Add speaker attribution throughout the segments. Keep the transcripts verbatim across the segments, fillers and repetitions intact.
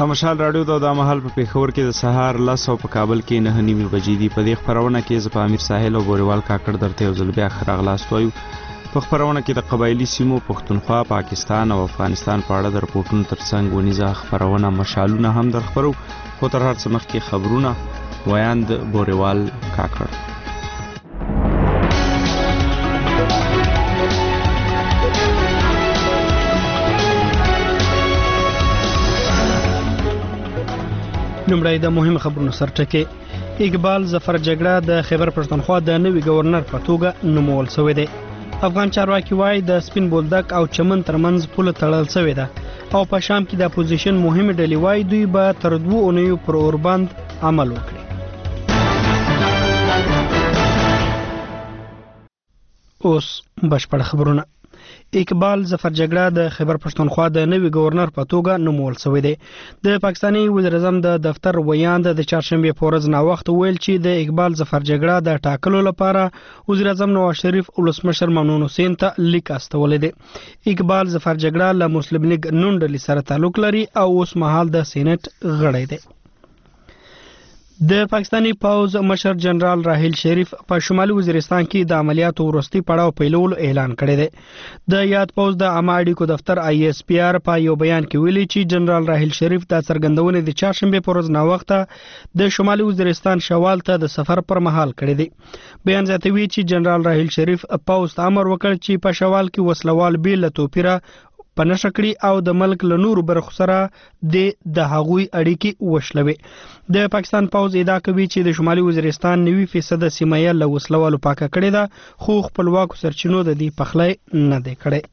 Speaker 1: مشال راډیو ته د مهال په پیښور کې د سهار لس او په کابل کې نه نیمې بجې دي. په دې خبرونه کې زه په امیر ساحل او بوریوال کاکړ درته یو ځل بیا ښه راغلاست وایو. په خبرونه کې د قبایلي سیمو پښتونخوا، پاکستان او افغانستان په اړه د رپورټونو ترڅنګ ونیزه خبرونه مشالونه هم در خبرو. خو تر هر څه مخکې خبرونه ویاند بوریوال کاکړ.
Speaker 2: لومړی د مهم خبرونو سرټکي. اقبال ظفر جګړه د خیبر پښتونخوا د نوي گورنر په توګه نومول شوی دی. افغان چارواکي وایي د سپین بولدک او چمن ترمنځ پوله تړل شوې ده او په شام کې د اپوزیشن مهمه ډلې وایي دوی به تر دوه اونیو پر اوربند عمل وکړي. اوس بشپړ خبرونه. اقبال ظفر جګړه د خیبر پښتونخوا د نوي گورنر په توګه نومول شوی دی. د پاکستاني وزیر اعظم د دفتر ویاند د چهارشنبه په ورځ نا وخت ویل چې د اقبال ظفر جګړه د ټاکلو لپاره وزیر اعظم نواز شریف ولسمشر ممنون حسین ته لیک استولی دی. اقبال ظفر جګړه له مسلم لیگ نون ډلې سره تعلق لري او اوس مهال د سېنات غړی دی. د پاکستاني پوز مشر جنرال راحیل شریف په شمالي وزیرستان کې د عملیاتو وروستي پړاو پیلولو اعلان کړی دی. د یاد پوز د عامه اړیکو دفتر آی ایس پی آر په یو بیان کې ویلي چې جنرال راحیل شریف د څرګندونې د چهارشنبه په ورځ نا وخته د شمالي وزیرستان شوال ته د سفر پر مهال کړی دی. بیان زیاتوي چې جنرال راحیل شریف پوز ته امر وکړ چې په شوال کې وسلوال بیل له توپیره په نشه کړي او د ملک له نورو برخو سره د هغوی اړیکې وشلوي. د پاکستان پوز ادعا کوي چې د شمالي وزیرستان نوي فیصد سیمه یې له وسلوالو پاکه کړې ده خو خپلواکو سرچینو د دې پخلی نه دی کړی.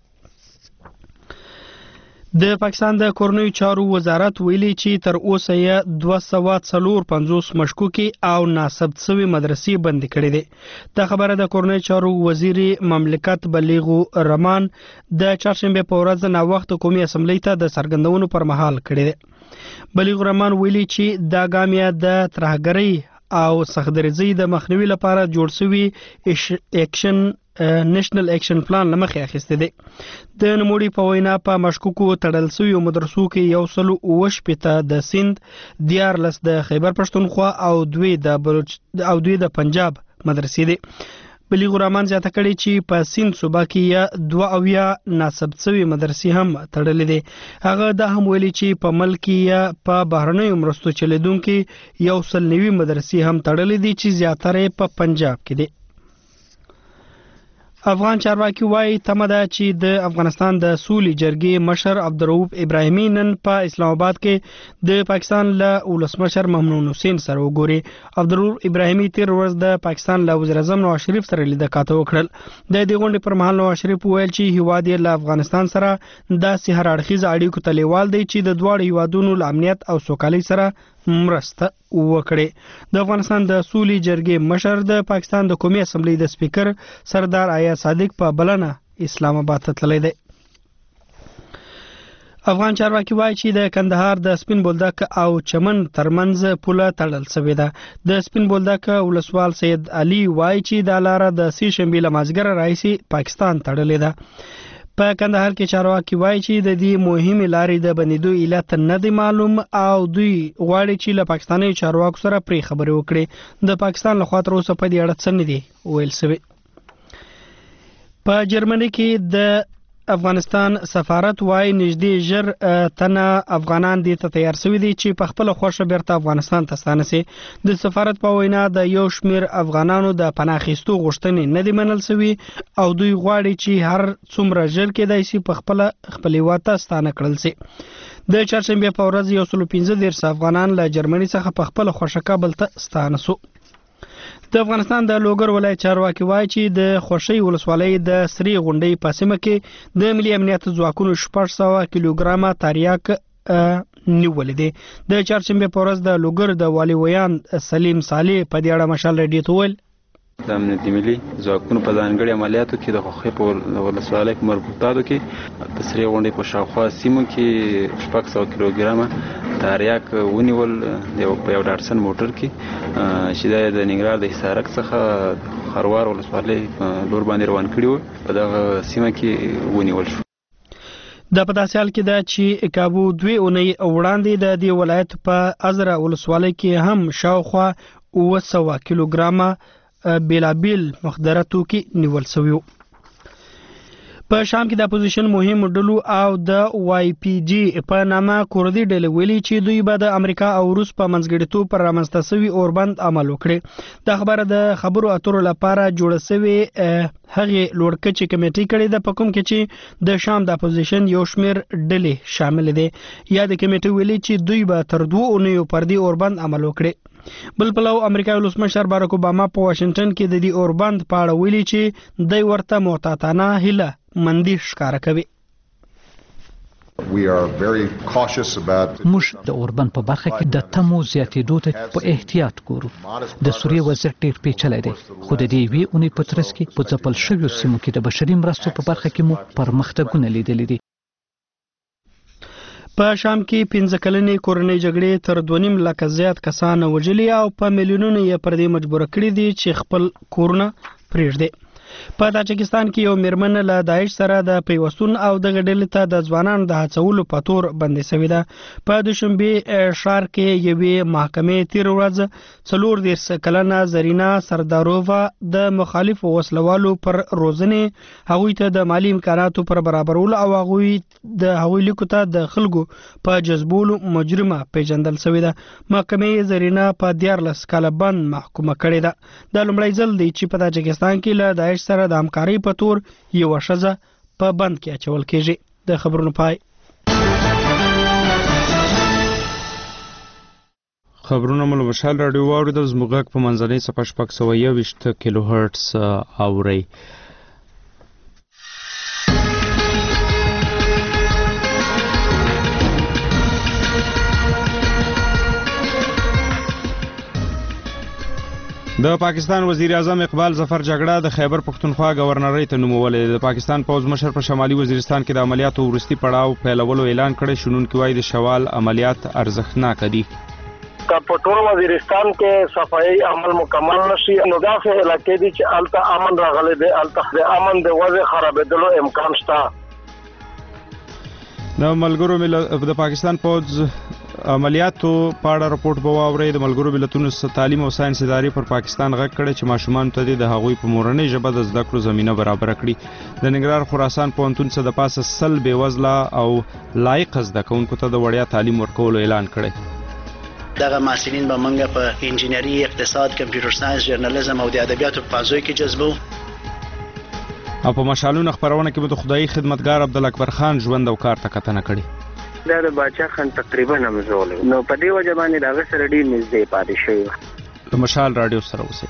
Speaker 2: د پاکستان د کورنیو چارو وزارت ویلي چې تر اوسه یې دوه سوه څلور پنځوس مشکوکې او ناثبت شوې مدرسې بندي کړې دي. دا خبره د کورنیو چارو وزیر مملکت بلیغو رحمان د چهارشنبه په ورځ نا وخت قومي اسمبلی ته د څرګندونو پر مهال کړې ده. بلیغو رحمان ویلي چې دا ګام یې د ترهګرۍ او سختدریزۍ د مخنیوي لپاره جوړ شوی اکشن نېشنل اکشن پلان لمخې اخیسته دي. د نوموړي په وینا په مشکوکو تړل شویو مدرسو کې یو سل اووه شپېته د سند، دیارلس د خیبر پښتونخوا او دوی د بلوچ او دوی د پنجاب مدرسې دي. بلیغ الرحمن زیاته کړي چې په سند صوبه کې یا دوه اویا ناثبت شوي مدرسې هم تړلې دي. هغه دا هم ویلي چې په ملک یا په بهرنیو مرستو چلیدونکو یو سل نوي مدرسې هم تړلې دي چې زیاتره په پنجاب کې دي. افغان چارواکي وایي تمه ده چې د افغانستان د سولې جرګې مشر عبدالرؤف ابراهیمي نن په اسلام آباد کې د پاکستان له ولسمشر ممنون حسین سره وګوري. عبدالرؤف ابراهیمي تیر ورځ د پاکستان له وزیر اعظم نواز شریف سره لیدنه کاته وکړل. د دې غونډې پر مهال نواز شریف ویل چې هیواد یې له افغانستان سره داسې هر اړخیزه اړیکو ته لیوال دی چې د دواړو هیوادونو له امنیت او سوکالۍ سره مرسته وکړي. د افغانستان د سولې جرګې مشر د پاکستان د قومي اسمبلی د سپیکر سردار آیا صادق په بلنه اسلام آباد ته تللی دی. افغان چارواکي وایي چې د کندهار د سپین بولدک او چمن ترمنځ پوله تړل شوې ده. د سپین بولدک ولسوال سید علي وایي چې دا لاره د سې شنبې له مازدیګره راهیسې پاکستان تړلې ده. په کندهار کې چارواکي وایي چې د دې مهمې لارې د بندېدو علت نه دی معلوم او دوی غواړي چې له پاکستاني چارواکو سره پرې خبرې وکړي. د پاکستان لخوا تر اوسه په دې اړه څه نه دي ویل شوي. په جرمني کې د افغانستان سفارت وایي نږدې ژر تنه افغانان دې ته تیار شوي دي چې په خپله خوښه بیرته افغانستان ته ستانه شي. د سفارت په وینا د یو شمېر افغانانو د پناه اخیستو غوښتنې نه دي منل شوي او دوی غواړي چې هر څومره ژر کېدای شي په خپله خپل هېواد ته ستانه کړل شي. د چهارشنبې په ورځ یو سل پنځه دېرش افغانان له جرمني څخه په خپله خوښه کابل ته ستانه شو. د افغانستان د لوګر ولایت چارواکي وایي چې د خوشي ولسوالۍ د سری غونډۍ په سیمه کې د ملي امنیت ځواکونو شپږ سوه کیلوګرامه تریاک نیولې دي. د چهارشنبې په ورځ د لوګر د والي ویان سلیم صالح په دې اړه مشال راډیو ته ویل
Speaker 3: د امنیتي ملي ځواکونو په ځانګړي عملیاتو کې د خوښۍ په ولسوالۍ په مربوطاتو کې د سرې غونډۍ په شاوخوا سیمو کې شپږ سوه کیلوګرامه تریاک ونیول په یو ډاټسن موټر کې چې دا د ننګرهار د حصارک څخه خروار ولسوالۍ لور باندې روان کړي وو. په دغه سیمه کې ونیول شو.
Speaker 2: د په داسې حال کې ده چې کابو دوی اونۍ وړاندې د دې ولایت په ازره ولسوالۍ کې هم شاوخوا اوه سوه کیلوګرامه بیلابیل مخدره توکي نیول شوي وو. په شام کې د اپوزیشن مهم ډلو او د وای پی جی په نامه کوردي ډلې ویلي چې دوی به د امریکا او روس په منځګړیتوب پر رامنځته شوي اوربند عمل وکړي. دا خبره د خبرو اترو لپاره جوړه شوې هغې لوړکچې کمیټې کړې ده په کوم کې چې د شام د اپوزیشن یو شمېر ډلې شامل دي. یا د کمیټې ویلي چې دوی به تر دوه اونیو پر دې اوربند عمل وکړي. بل پلو امریکایي ولسمشر باراک اوباما په واشنگټن کې د دې اوربند په اړه ویلي چې دوی ورته محتاطانه هیله مندي ښکاره کوي.
Speaker 4: موږ د اوربند په برخه کې د تمو زیاتېدو ته په احتیاط ګورو. د سوریې وضعیت ډېر پیچلی دی خو د دې یوې اونۍ په ترڅ کې په ځپل شویو سیمو کې د بشري مرستو په برخه کې مو پرمختګونه لیدلي دي.
Speaker 2: په شام کې پنځه کلنې کورنۍ جګړې تر دوه نیم لکه زیات کسان وژلي او په میلیونونو یې پر دې مجبوره کړي دي چې خپل کورونه پرېږدي. په تاجکستان کې یو میرمن له داعش سره د پیوستون او دغه ډلې ته د ځوانانو د هڅولو په تور بندي شوې ده. په دوشنبه ښار کې یوې محکمې تیر ورځ څلور دېرش کلنه زرینا سردارووا د مخالفو وسلوالو پر روزنې هغوی ته د مالی امکاناتو پر برابرولو او هغوی د هغوی لیکو ته د خلکو په جذبولو مجرمه پیژندل شوې ده. محکمې زرینا په دیارلس کاله بند محکومه کړې ده. دا لومړی ځل دی چې په تاجکستان کې له داعش سره د همکارۍ په تور یوه ښځه په بند کې اچول کېږي. د خبرونو پای.
Speaker 1: خبرونه مو له مشال راډیو واورېدل. زموږ غږ په منځنۍ څپه شپږ سوه یوویشت کیلو هرټز اورئ. د پاکستان وزیر اعظم اقبال ظفر جګړه د خیبر پښتونخوا گورنرۍ ته نومولې. د پاکستان پوځ مشر په شمالي وزیرستان کې د عملیاتو وروستي پړاو پیلولو اعلان کړی. شنونکي وایي د شوال عملیات ارزښتناک دي.
Speaker 5: که په ټول وزیرستان کې صفایي عمل مکمل نشي نو داسې علاقې دي چې هلته امن راغلی دی، هلته د امن د وضع خرابېدلو امکان شته.
Speaker 1: د ملګرو ملت د پاکستان پوځ عملیاتو په اړه راپورټ به واورئ. د ملګرو ملتونو تعلیم او ساینس ادارې پر پاکستان غږ کړی چې ماشومانو ته د هغوی په مورنۍ ژبه د زده کړو زمینه برابره کړي. د ننګرهار خراسان پوهنتون څخه د پاسه سل بېوزله او لایق زده کوونکو ته د وړیا تعلیم ورکولو اعلان کړی.
Speaker 6: دغه محصلین به موږ په انجینري، اقتصاد، کمپیوټر ساینس، ژورنالیزم او د ادبیاتو په فازو کې جذبو.
Speaker 1: او په مشالونه خبرونه کې به د خدایي خدمتګار عبدالاکبر خان ژوند او کار ته کتنه کړې.
Speaker 5: دا د باچا خان تقریبا همزول نو په دې وجه باندې د هغه سره ډېر نږدې پاتې شوی.
Speaker 1: د مشال راډیو سره اوسئ.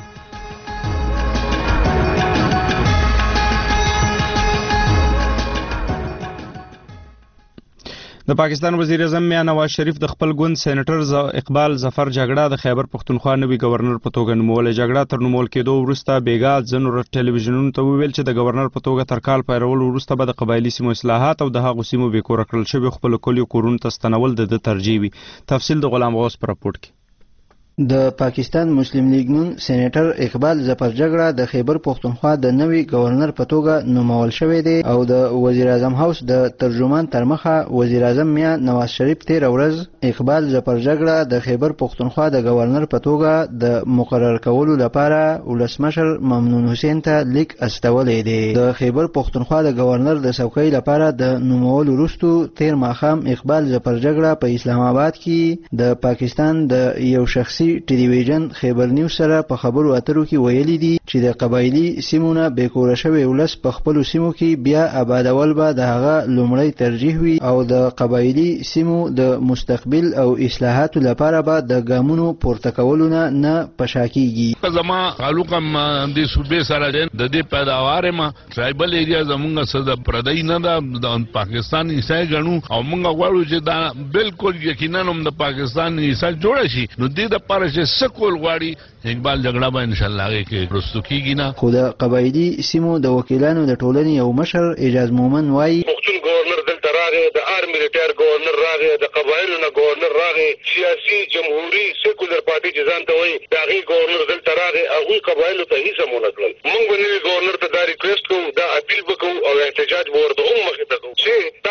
Speaker 1: د پاکستان وزیر اعظم میاں نواز شریف د خپل ګوند سېنیټر اقبال ظفر جګړه د خیبر پښتونخوا نوي گورنر په توګه نومولې. جګړه تر نومول کېدو وروسته بیګا ځینو ټلویزیونونو ته وویل چې د گورنر په توګه تر کال پیلولو وروسته به د قبایلي سیمو اصلاحات او د هغو سیمو بې کوره کړل شوي خپلو کلیو کورونو ته ستنول د ده ترجیح وي. تفصیل د غلام غوث په راپورټ کې.
Speaker 7: د پاکستان مسلم لیگ نون سېنیټر اقبال ظفر جګړه د خیبر پښتونخوا د نوي گورنر په توګه نومول شوی دی او د وزیر اعظم هاوس د ترجمان تر مخه وزیر اعظم میاں نواز شریف تیر ورځ اقبال ظفر جګړه د خیبر پښتونخوا د گورنر په توګه د مقرر کولو لپاره ولسمشر ممنون حسین ته لیک استولی دی. د خیبر پښتونخوا د گورنر د څوکۍ لپاره د نومولو وروسته تیر ماښام اقبال ظفر جګړه په اسلام آباد کې د پاکستان د یو شخصي ټلویزیون خیبر نیوز سره په خبرو اترو کې ویلي دي چې د قبایلي سیمونه بې کوره شوی ولس په خپلو سیمو کې بیا آبادول به د هغه لومړی ترجیح وي او د قبایلي سیمو د مستقبل او اصلاحاتو لپاره به د ګامونو پورته کولو نه نه په شا کېږي.
Speaker 8: زما تعلق هم د صوبې سره دی، د دې پیداوار یم ټرایبل ایریا زمونږ څه د پردی نه ده، د پاکستان حصه ګڼو او موږ غواړو چې دا بالکل یقینا هم د پاکستان حصه جوړه شي. نو دې د پاره چې سکول غواړي اقبال جګړه به ان شاء الله هغه کې رستو کیږي نه.
Speaker 7: خو د قبایلي سیمو د وکیلانو د ټولنې یو مشر اعجاز مومن وایي
Speaker 9: پښتون گورنر دلته راغی، د آرمي ریټایر گورنر راغی، د قبایلو نه گورنر راغی، سیاسي جمهوریت سیکولر پارټي چې ځان ته وایي د هغې گورنر دلته راغی، هغوی قبایلو ته هیڅ هم ونه کړل. موږ به نوي گورنر ته دا ریکویسټ کوو، دا اپیل به کوو او احتجاج به ورته هم مخې ته کوو چې دا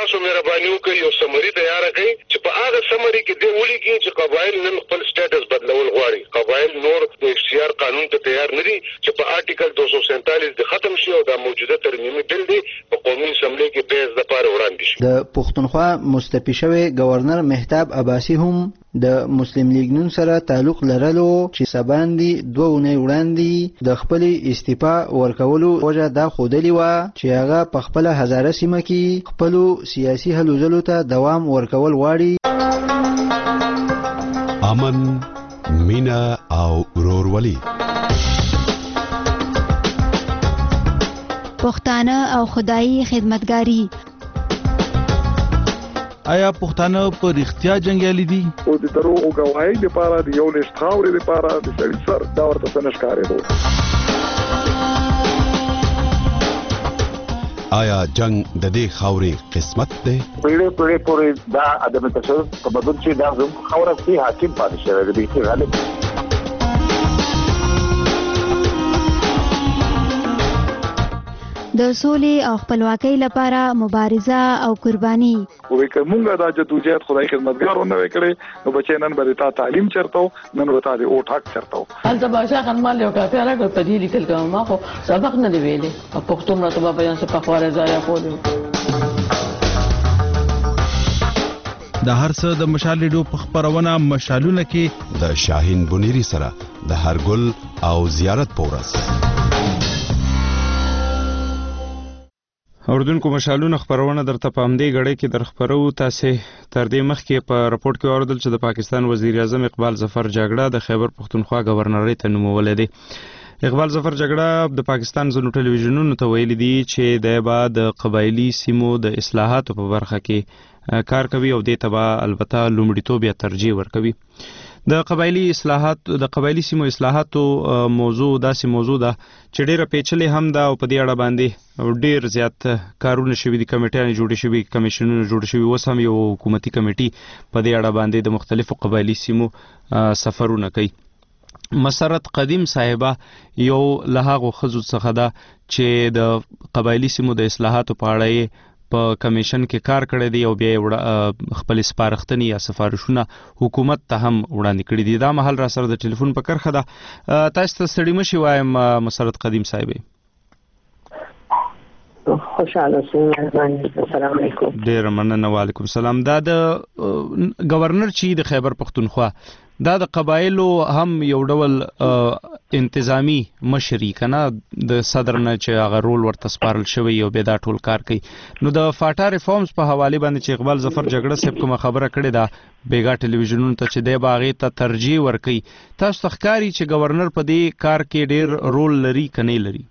Speaker 9: تاسو مهرباني وکړئ یو سمري تیار کړئ چې په هغه سمري کې دی ولي کې چې قبایل نن خپل سټیټس بدلول غواړي. قبایل نور د اختیار قانون ته تیار نه دي چې په آرټیکل دو سو سینتالیس د ختم شي او د موجوده ترمیمي بل دی په قومي اسمبلی کې پیش د پاره وړاندې شي.
Speaker 7: د پښتونخوا مستفی شوی گورنر مهتاب عباسی هم د مسلم لیگ نون سره تعلق لرلو چې سباندی دوه اونۍ وړاندې د خپل استعفا ورکولو وجه دا خودلی و چې هغه په خپل هزاره سیمه کې خپل سیاسي هلو ځلو ته دوام ورکول غواړي.
Speaker 10: امن، مینا او ورورولي،
Speaker 11: پښتانه او خدایي خدمتګاری.
Speaker 12: آیا پښتانه په رښتیا جنگیالي دي؟
Speaker 13: او د دروغو گواهی لپاره د یو لښت خاورې لپاره د سړي سر دا ورته څه نه ښکارېدو.
Speaker 10: آیا جنگ د دې خاورې قسمت دی؟
Speaker 14: پیړې پیړې پورې دا عدم تصرف په بدل چې دا زموږ خاوره کې حاکم پاتې شوی دی. غالب
Speaker 11: د سولې او خپلواکۍ لپاره مبارزه او قرباني.
Speaker 13: وې کومه دا جدوجہد خدای خدمتګارونه وکړي نو بچي نن به تا تعلیم چرته نن به تا د او ټاک چرته.
Speaker 15: هلته باشا خنمال یو کافي راغی په دې لیکل کوم ما خو سبق نه دی ویلې په پښتو مرته په بیان څخه په خواره ځای کولو.
Speaker 12: د هر څه د مشال لیدو په خبرونه مشالونه کې
Speaker 10: د شاهین بنيري سره د هرګل او زیارت پورس.
Speaker 1: اوردونکو مشالونه خبرونه درته په همدې غړې کې در خبرو. تاسې تر دې مخکې په راپورټ کې اوریدل چې د پاکستان وزیر اعظم اقبال ظفر جګړه د خیبر پښتونخوا گورنرۍ ته نومولې دی. اقبال ظفر جګړه د پاکستان ځینو ټلویزیونونو ته ویلي دي چې د بعد قبایلی سیمو د اصلاحاتو په برخه کې کار کوي او دې ته به البته لومړیتوب یا ترجیح ورکوي. د قبایلی اصلاحات د قبایلی سیمو اصلاحاتو موضوع داسې موضوع ده چې ډیره پیچلې هم ده او په دې اړه باندې ډیر زیات کارونه شوي دي، کمیټیانې جوړې شوي، کمیشنونه جوړ شوي، اوس هم یو حکومتي کمیټي په دې اړه باندې د مختلفو قبایلی سیمو سفرونه کوي. مسرت قدیم صاحبه یو له هغو ښځو څخه ده چې د قبایلی سیمو د اصلاحاتو په اړه یې په کمیشن کې کار کړی دی او بیا خپل سپارښتنې یا سفارشونه حکومت ته هم وړاندې کړي دي. دا مهال را سره د ټلیفون په کرښه ده. تاسو ته ستړي مشي وایم مسرت قدیم صاحبې.
Speaker 16: خوشاله اوسئ. السلام علیکم.
Speaker 1: ډیر مننه. وعلیکم السلام. دا د گورنر چې د خیبر پښتونخوا دا د قبایلو هم یو ډول انتظامی مشري کنه د صدر نه چې هغه رول ورته سپارل شوی او به دا ټول کار کوي. نو د فاټا ریفارمز په حواله باندې چې اقبال ظفر جګړه صاحب کومه خبره کړې ده بیګا ټلویزیونونو ته چې د باغې ته ترجیح ورکړي، تاسو ښکاری چې گورنر په دې کار کې ډیر رول لري کني لري؟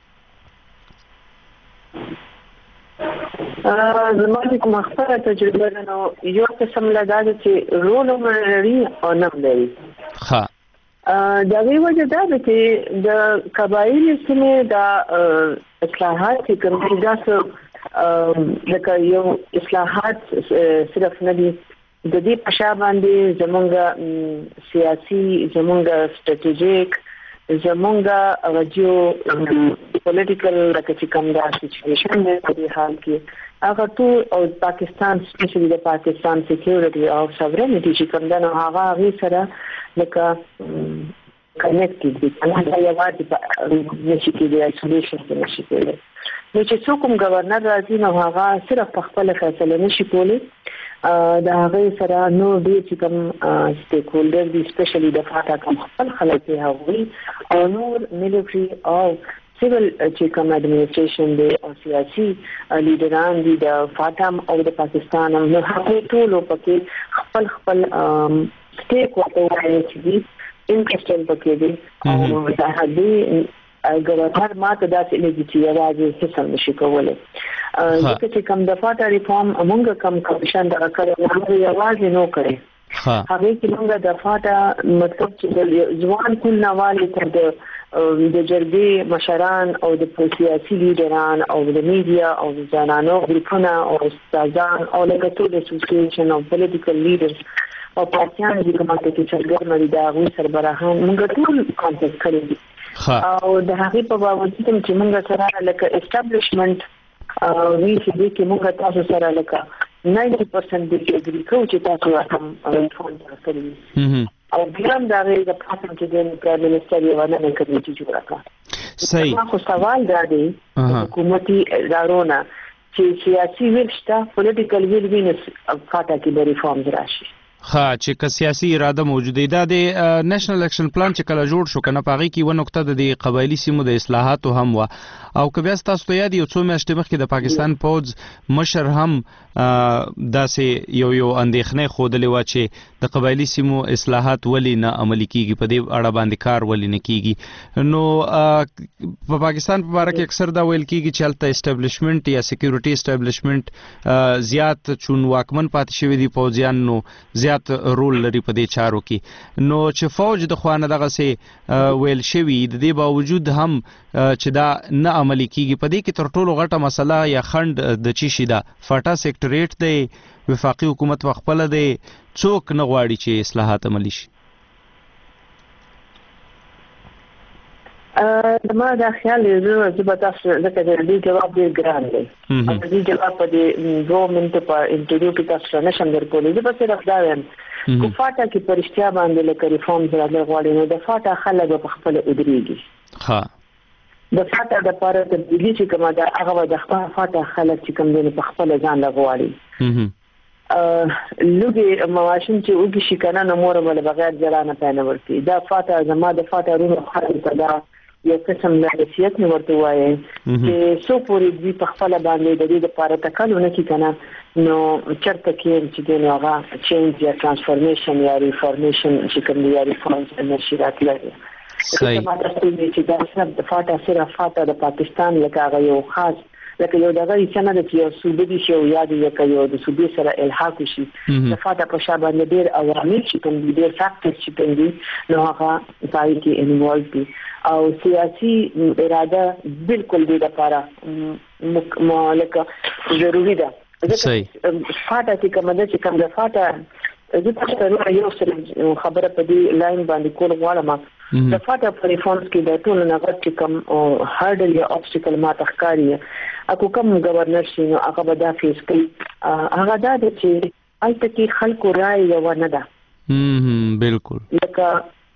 Speaker 16: زما چې کومه خبره تجربه ده نو یو قسم له دا چې رول هم لري او نه لري.
Speaker 1: ښه
Speaker 16: دا وی وجه دا ده چې د قبایلي سیمې د اصلاحات چې کوم دا څه لکه یو اصلاحات صرف نه دي، د دې په شا باندې زمونږ سیاسي، زمونږ سټریټیجیک، زمونږ راجیو پولیټیکل لکه چې کوم دا سچویشن دی په دې حال کې هغه ټول او پاکستان سپیشلی د پاکستان سکیورټي او ساورنټي چې کوم دا نو هغه غي سره لکه کنیکټډ دي. انا دا یو وایي چې نشي کېدای ایسولیشن کې نشي کېدای. نو چې څوک هم گورنر راځي نو هغه صرف په خپل فیصله نشي کولی. دا هغه سره نو دې چې کوم سټیک هولډر دي سپیشلی د فاټا کوم خپل خلک دی هغوی او نور ملټري او سیول چې کوم اډمنسټریشن دی او سیاسي لیډران دي د فاټا او د پاکستان نو هغه ټول پکې خپل خپل سټیک ورته وایي چې دي انټرېسټ پکې دي او دا هدي ګورنر ماته داسې لګي چې یوازې هیڅ نشي کولای. ځکه چې کوم د فاټا ریفارم موږ کوم کمیشن دا کړی هغه یوازې نو کړی. هغه کې موږ د فاټا مطلب چې ځوان کول نواله تر د جرګې مشران او د سیاسي لیډران او د میډیا او د ځوانانو ګروپونه او استادان او لکه ټول اسوسییشن او پولیټیکل لیډرز او پارټیان چې کومه کې څرګند مې دا غوي سربراهان موږ ټول کانټیکټ کړی دي او د هغه په باوجود چې موږ سره لکه اسټابلیشمنت وی چې دې کې موږ تاسو سره لکه ناینټي پرسنټ دې اګری کوو چې تاسو هم فون کړئ او بیا هم دا غي د پاتم چې د پرایم منسټر یو نه کمیټي جوړه کړه. صحیح. خو سوال دا دی حکومتي ادارونه چې سیاسي ویل شته پولیټیکل ویل وینس فاټا کې د ریفارمز راشي.
Speaker 1: ها چې که سیاسي اراده موجوده ده د نېشنل اکشن پلان چې کله جوړ شو کنه پاغي کې و نقطه د قبایلی سیمو د اصلاحاتو هم و او که بیا تاسو ته یاد یو څو میاشتې مخکې د پاکستان پوز مشر هم داسې یو یو اندېښنې خودلې و چې د قبایلی سیمو اصلاحات ولی نه عملي کیږي په دې اړه باندې کار ولی نه کیږي. نو په پاکستان په اړه کې اکثر دا ویل کیږي چې الته اسټابلیشمنت یا سکیورټي اسټابلیشمنت زیات چون واکمن پاتې شوی دی پوزیان نو زیات رول لري په دې چارو کې. نو چې فوج د خوانه دغه سي ویل شوی د دې باوجود هم چې دا نه عملي کیږي په دې کې تر ټولو غټه مسله یا خند د چی شي دا فاټا سیکټریټ دی وفاقي حکومت وخپل دی څوک نه غواړي چې اصلاحات عملي شي.
Speaker 16: ا ما دا خیال یې زه به تاسو لکه د دې جواب ډیر ګران دی او د دې جواب په دې دوه منټو په انټرویو کې تاسو نه شم درکولای. زه به صرف دا وایم کو فاټا کې پرشتیا باندې لکه ریفارمز راځي غواړي نو د فاټا خلک په خپل ادریږي. ها د فاټا د پاره د دلی چې کومه دا هغه د خپل فاټا خلک چې کوم دي په خپل ځان لغواړي. ا لږه مواشم چې وګی شي کنه نو مور ول بغیر جلانه پاینه ورتي دا فاټا زما د فاټا رونو خلک دا یو قسم د حیثیت نه ورته وایي چې سو پورې دې په خپل باندې د دې لپاره تکلونه کی کنه نو چرته کې چې د هغه چینج یا ترانسفورمیشن یا ریفورمیشن چې کوم دی یا ریفورمز نشیرات لري. صحیح. ما تاسو ته چې دا څه د فاټا سره فاټا د پاکستان لکه یو خاص لکه یو دغه څنګه د یو صوبې دي چې یاد یو یو د صوبې سره الحاق شي د فاټا په شابه ډېر عوامل چې کوم دي ډېر فاکټر چې کوم دي نو هغه پای کې انوالو دي او سیاسي اراده بالکل دې لپاره مالکه ضروری ده. صحیح. فاټا کې کوم د چې کوم د فاټا زه تاسو ته یو څه خبره په دې لاین باندې کول غواړم. د فاټا په ریفارمز کې د ټول نغت چې کوم هارډل یا obstacle ما تخکاری اكو کوم گورنر شي نو هغه به دا فیس کوي هغه دا چې البته کې خلکو رائے یو نه ده.
Speaker 1: هم بالکل.
Speaker 16: لکه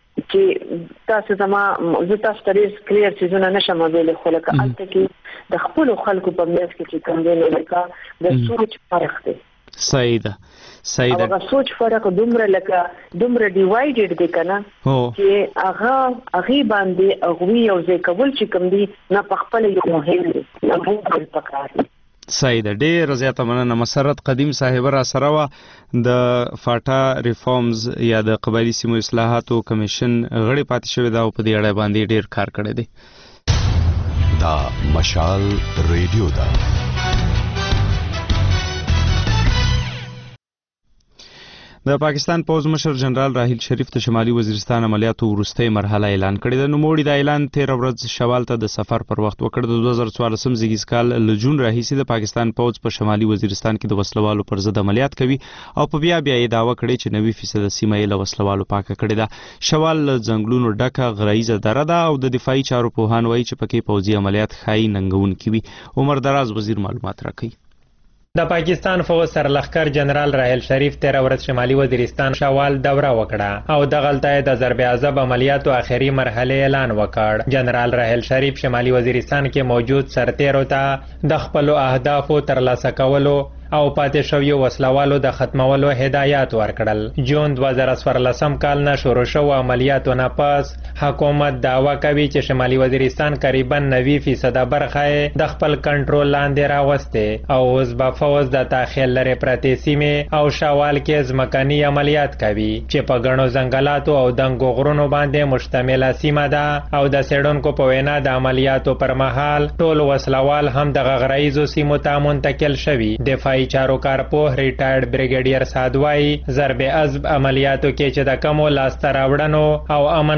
Speaker 16: چې تاسو زما زه تاسو ته ډیر کلیر چې زه نشم ویل خو لکه البته کې د خپل خلکو په منځ کې چې کوم دی لکه د سوچ فرق دی.
Speaker 1: صحیح ده. صحیح ده.
Speaker 16: هغه سوچ فرق دومره لکه دومره ډیوایډډ دی کنه چې هغه هغه باندې هغه یو ځای کول چې کوم دی نه په خپل یو مهم دی نه په پکار.
Speaker 1: صحیح ده. ډېر زیاته مننه. مسرت قدیم صاحب را سره وا د فاټا ریفارمز یا د قبایلی سیمو اصلاحاتو کمیشن غړي پاتې شوی دا په دې اړه باندې ډېر کار کړی دی.
Speaker 10: دا مشال ریډیو دا
Speaker 1: د پاکستان پوز مشر جنرال راحیل شریف د شمالي وزیرستان عملیاتو وروستۍ مرحله اعلان کړې ده. نوموړي د اعلان تیر ورځ شوال ته د سفر پر وخت وکړ. د دوه زره څوارلسم زیږیز کال له جون راهیسې د پاکستان پوز په شمالي وزیرستان کې د وسلوالو پر ضد عملیات کوي او په بیا بیا یې دعوه کړې چې نوي فیصد سیمه یې له وسلوالو پاکه کړې ده. شوال له ځنګلونو ډکه غرایزه دره ده او د دفاعي چارو پوهان وایي چې پکې پوځي عملیات ښایي ننګونکي وي. عمر دراز وزیر معلومات راکوي.
Speaker 17: د پاکستان فوج سرلښکر جنرال راحیل شریف تیر ورځ شمالي وزیرستان شوال دوره وکړه او د غلطه د ضرب عذاب عملیاتو آخري مرحله اعلان وکړ. جنرال راحیل شریف شمالي وزیرستان کې موجود سرتیرو ته د خپل اهدافو ترلاسه کولو او پاتې شویو وسلوالو د ختمولو هدایات ورکړل. جون دوه زره څوارلسم کال نه شروع شو عملیاتو نه پس حکومت دعوا کوي چې شمالي وزیرستان قریبا نوي فیصد برخه د خپل کنټرول لاندې راوسته او اوس به فوج د تاخیل لري پرتې سیمې او شوال کې ځمکني عملیات کوي چې په غنو ځنګلاتو او دنګو غرونو باندې مشتمله سیمه ده او د سیډونکو په وینا د عملیاتو پر مهال ټول وسلوال هم د غغرایزو سیمو ته منتقل شوي. دفاعي چارو کارپوه ریټایرډ بریګیډیر سادوای ضرب عذب عملیاتو کې چې د کمو لاسته راوړنو او امن پر ځای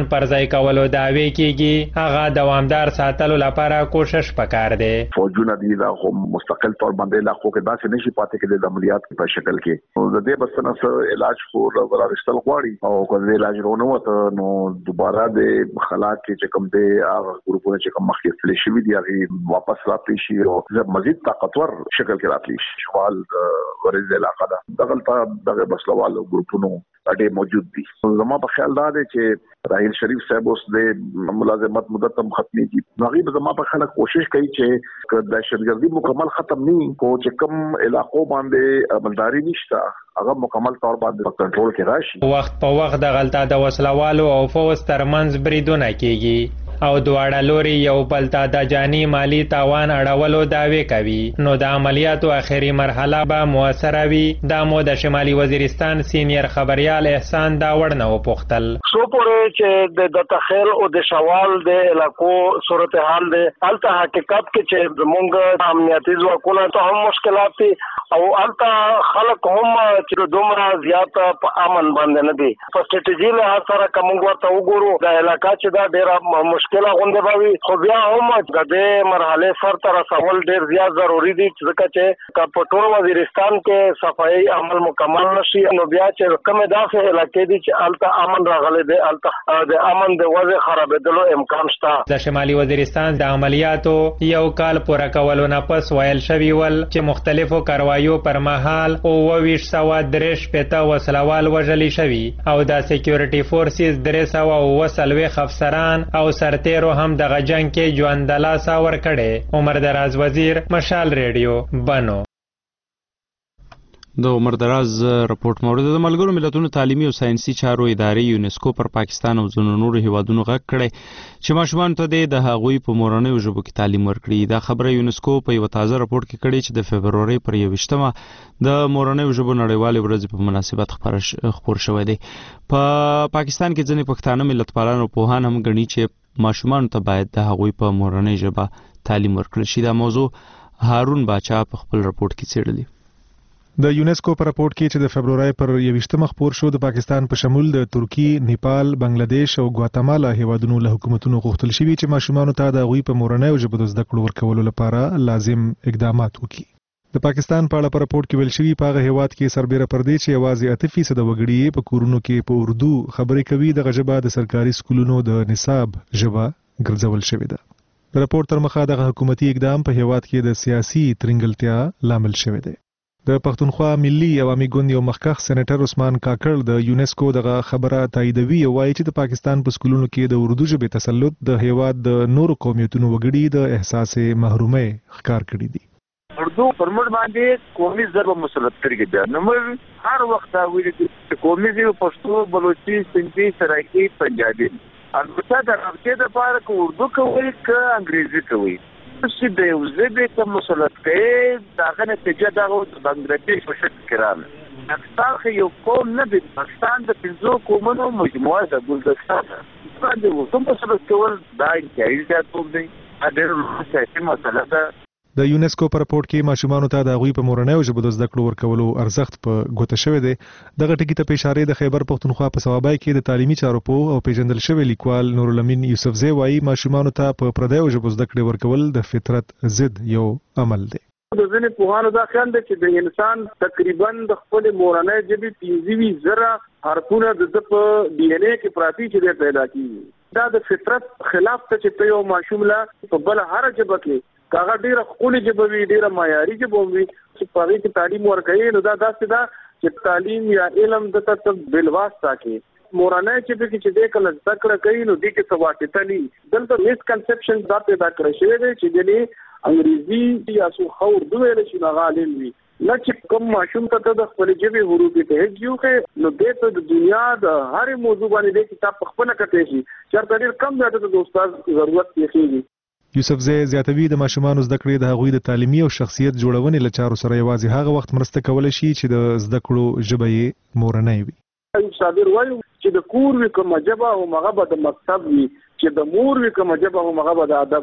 Speaker 17: ځای کولو دعوی کیږي هغه دوامدار ساتلو لپاره کوشش پکار دی.
Speaker 14: فوجونه دي دا مستقل طور باندې علاقو کې داسې نشي پاتې کېدل د عملیات په شکل کې د دې بس نه علاج خو ورغشتل غواړي او کله علاج ونه وته نو دوباره د خلا کې چې کوم دی هغه ګروپونه چې کوم مخکې تللی شوي دي هغه واپس راتلی شي او مزید طاقتور شکل کې راتلی شي. شمال ورز علاقه ده دغلته دغه بسلوالو ګروپونو اډې موجود دي. زما په خیال دا دی چې راحیل شریف صاحب اوس د ملازمت مدت هم ختمي دي. هغه به زما په خیال کوشش کوي چې دهشتګردي مکمل ختم نه کو چې کوم علاقو باندې عملداري نشته هغه مکمل طور باندې کنټرول کې راشي.
Speaker 17: وخت په وخت د غلطه د وسلوالو او فوز ترمنځ بریدونه کیږي او دواړه لوري یو بل ته د جاني مالی تاوان اړولو دعوی کوي. نو د عملیاتو اخري مرحله به موثره وي. دا مو د شمالي وزیرستان سینیر خبريال احسان داوړ نه وپوښتل.
Speaker 5: سو پورې چې د تخیل او د شوال د علاقو صورتحال د الته حقیقت کې چې زمونږ امنیتي ځواکونه ته هم مشکلات دي او الته خلک هم چې دومره زیات په امن باندې نه دي. په سټریټیجي له سره کوم ورته وګورو د علاقې چې دا ډېر مشکله غونډه باوي خو بیا هم د دې مرحله سر تر رسول ډېر زیات ضروری دي ځکه چې په ټول وزیرستان کې صفایي عمل مکمل نشي نو بیا چې کومه داسې علاقې دي چې الته امن راغلي دي الته د امن د وضع خرابېدلو امکان شته.
Speaker 17: د شمالي وزیرستان د عملیاتو یو کال پوره کولو نه پس ویل شوی ول چې مختلفو کاروایو پر مهال او ویش سوا درش پته وسلوال وژلي شوی او د سکیورټي فورسز درې سوا وسلوي افسران او سرتیرو هم دغه جنگ کې ژوند د لاسه ورکړي. عمر دراز وزیر مشال ریډیو بنو.
Speaker 1: د عمر دراز رپورت مورد د ملګرو ملتونو تعلیمي او ساينسي چارو ادارې یونسکو پر پاکستان او ځینو نورو هیوادونو غږ کړی چې ماشومان ته د هغوی په مورنیو ژبو کې تعلیم ورکړي. دا خبره یونسکو په یو تازه رپورت کې کړې چې د فبرورۍ پر یوویشتمه د مورنیو ژبو نړیوالې ورځې په مناسبت خپور شوی دی. په پاکستان کې ځینې پښتانه ملتپالان او پوهان هم ګڼي چې ماشومان ته باید د هغوی په مورنۍ ژبه تعلیم ورکړل شي. دا موضوع هارون باچا په خپل رپورت کې څېړلې.
Speaker 18: د یونسکو په راپورټ کې چې د فبرورۍ پر یوویشتمه خپور شو د پاکستان په شمول د ترکی، نیپال، بنگلاديش او ګواتمالا هیوادونو له حکومتونو غوښتل شوي چې ماشومانو ته د هغوی په مورنیو ژبو د زده کړو ورکولو لپاره لازم اقدامات وکړي. د پاکستان په اړه په راپورټ کې ویل شوي په هغه هیواد کې سربېره پر دې چې یوازې اته فیصده وګړي په کورونو کې په اردو خبرې کوي دغه ژبه د سرکاري سکولونو د نصاب ژبه ګرځول شوې ده. د راپورټ تر مخه دغه حکومتي اقدام په هیواد کې د سیاسي ترنګلتیا لامل شوی دی. د پښتونخوا ملي عوامي ګوند یو مخکښ سېنیټر عثمان کاکړ د یونسکو دغه خبره تاییدوي او وایي چې د پاکستان په سکولونو کې د اردو ژبې تسلط د هیواد د نورو قومیتونو وګړي د احساس محرومۍ ښکار کړي دي.
Speaker 14: اردو پر موږ باندې قومي ضربه مسلط کړی دی. نو موږ هر وخت دا ویل چې قومي ژبه پښتو، بلوچي، سندي، سرایکي، پنجابي البته د رابطې لپاره که اردو کوي که انګریزي کوي چې د یو ژبې ته مسلط کوي دغه نتیجه دغه د بنګلاديش په شکل کې راغله. پاکستان خو یو قوم نه دی، پاکستان د پنځو قومونو مجموعه ده. ګلدستان باندې اردو مسلط کول دا انتهایي زیاتوب دی. دا ډېره سیاسي مسله ده.
Speaker 18: د یونسکو په راپورټ کې ماشومانو ته د هغوی په مورنیو ژبو د زده کړو ورکولو ارزښت په ګوته شوی دی. دغه ټکي ته په اشاره د خیبر پښتونخوا په صوابای کې د تعلیمي چارو پوه او پیژندل شوی لیکوال نورالامین یوسفزی وایي ماشومانو ته په پردیو ژبو زده کړې ورکول د فطرت ضد یو عمل دی.
Speaker 5: د ځینې پوهانو دا خیال دی چې د انسان تقریبا د خپل مورنۍ ژبې پنځه زره حرفونه د په ډي ان اے کې پراتی چې پیدا کیږي. دا د فطرت خلاف ته چې یو ماشوم لا په بل هر ژبه کې هغه ډیره خپل ژبه وي، ډیره معیاري ژبه وي چې په هغه کې تعلیم ورکوي. نو دا داسې ده چې تعلیم یا علم د ته بل واسطه کې مورنۍ ژبه کې چې د کله زده کړه کوي نو د کې څه واټه نه دلته میس کنسپشن دا پیدا کړی شوی دی چې د انګریزي یا څو خو اردو ویل شي نه غالین وي نه چې کوم ماشوم ته د خپل ژبې حروف ته هجوخه نو د ته د دنیا د هر موضوع باندې د کتاب خپل کټې شي چې ډېر کم ځای ته د استاد ضرورت کېږي.
Speaker 18: یوسفزی زیاتوي د ماشومانو زده کړې د هغوی د تعلیمي او شخصیت جوړونې له چارو سره یوازې هغه وخت مرسته کولی شي چې د زده کړو ژبه یې مورنۍ وي.
Speaker 5: صابر وایي چې د کور وي کومه ژبه او هغه به د مکتب وي، چې د مور وي کومه ژبه او هغه به د ادب وي.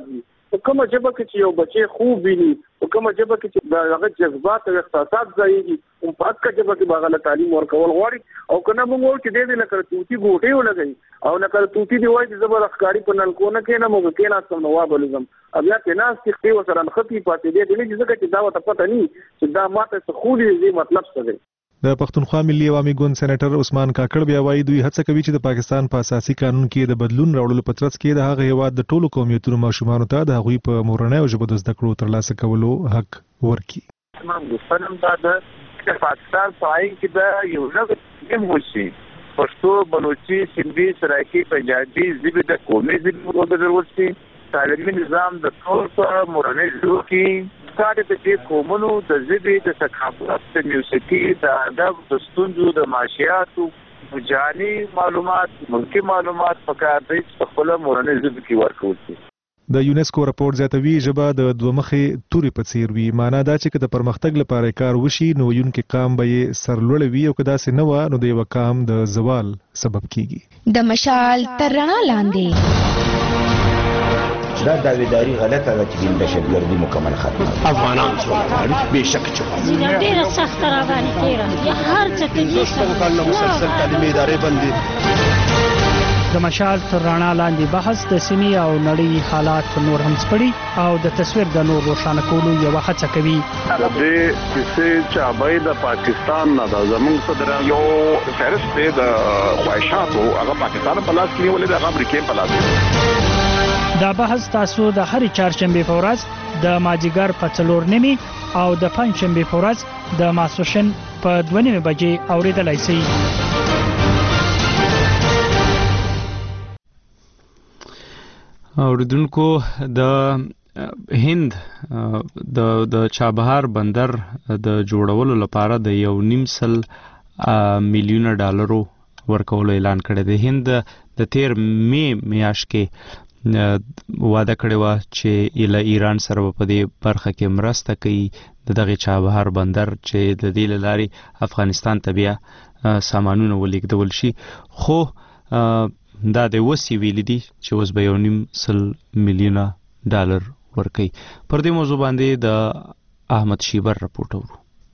Speaker 5: کومه ژبه کې چې یو بچی خوب ویني او کومه ژبه کې چې هغه جذبات او احساسات ځایږي او په هغه ژبه کې باغله تعلیم ورکول غواړي او کنه موږ چې دې لکه توتی ګوټي ولګي او لکه توتی دی وایي چې زبر ښکاری په نلکو نه کې نه موږ کې نه سم نواب لزم بیا کې ناس کې خپل سره نختی پاتې دي دې چې ځکه چې دا وته پته نه چې دا ماته څه خولي دې مطلب څه دی.
Speaker 18: د پښتونخوا ملي عوامي ګوند سېنیټر عثمان کاکړ بیا وایي دوی هڅه کوي چې د پاکستان په اساسي قانون کې د بدلون راوړلو په ترڅ کې د هغه هیواد د ټولو قومیتونو ماشومانو ته د هغوی په مورنۍ او ژبو د زده کړو ترلاسه کولو حق ورکړي.
Speaker 19: موږ فلم دا د پاکستان پای کې دا یو نوې ټیم وشي پښتو بلوچي سندي سرایکي پنجابي ژبې د قومي ژبو په ضرورت کې تعلیمي نظام د ټول په مورنۍ ژبو کې کاري د دې قومونو د ژبې د ثقافت د موسیقي د ادب د ستونزو د معاشياتو جاني معلومات ملکی معلومات په کار دی چې خپل مورنۍ ژبه کې ورکول شي.
Speaker 18: د یونیسکو راپور زیاتوي ژبه د دوه مخې توري په څیر وي. معنا دا چې د پرمختګ لپاره کار وشي نو یونکي قام به یې سرلوړ وي او که داسې نه و نو د یو قام د زوال سبب کیږي.
Speaker 11: د مشال تر رڼا لاندې
Speaker 20: دا داویداری غلطه ده چې د دهشتګردي مکمل ختمه
Speaker 21: افغانان څوک به شک چې
Speaker 22: ډیره سخت را باندې تیره یا هر څه ته
Speaker 21: دوستو کله مسلسل تعلیمي ادارې بندي.
Speaker 2: د مشال تر رڼا لاندې بحث د سیمې او نړۍ حالات نور هم سپړي او د تصویر د نور روښانه کولو یو هڅه کوي.
Speaker 21: د دې چې چابای د پاکستان نه د زموږ صدر یو فهرست دی د خواهشاتو هغه پاکستان په لاس کې نیولې د امریکای په لاس کې.
Speaker 2: دا بحث تاسو د هرې چهارشنبې په ورځ د مازدیګر په څلور نیمې او د پنجشنبې په ورځ د ماسپښین په دوه نیمې بجې اورېدلی شئ.
Speaker 1: اوریدونکو د هند د د چابهار بندر د جوړولو لپاره د یو نیم سل میلیونه ډالرو ورکولو اعلان کړی دی. هند د تیر مې میاشت کې واده کړی و چې له ایران سره په دې برخه کې مرسته کوي د دغه چابهار بندر چې د دې لارې افغانستان ته بیا سامانونه ولیږدول شي. خو دا د وسی ویل دي چې اوس به یو نیم سل میلیونه ډالر ورکوي. پر دې موضوع باندې د احمد شیبر راپورټ اورو.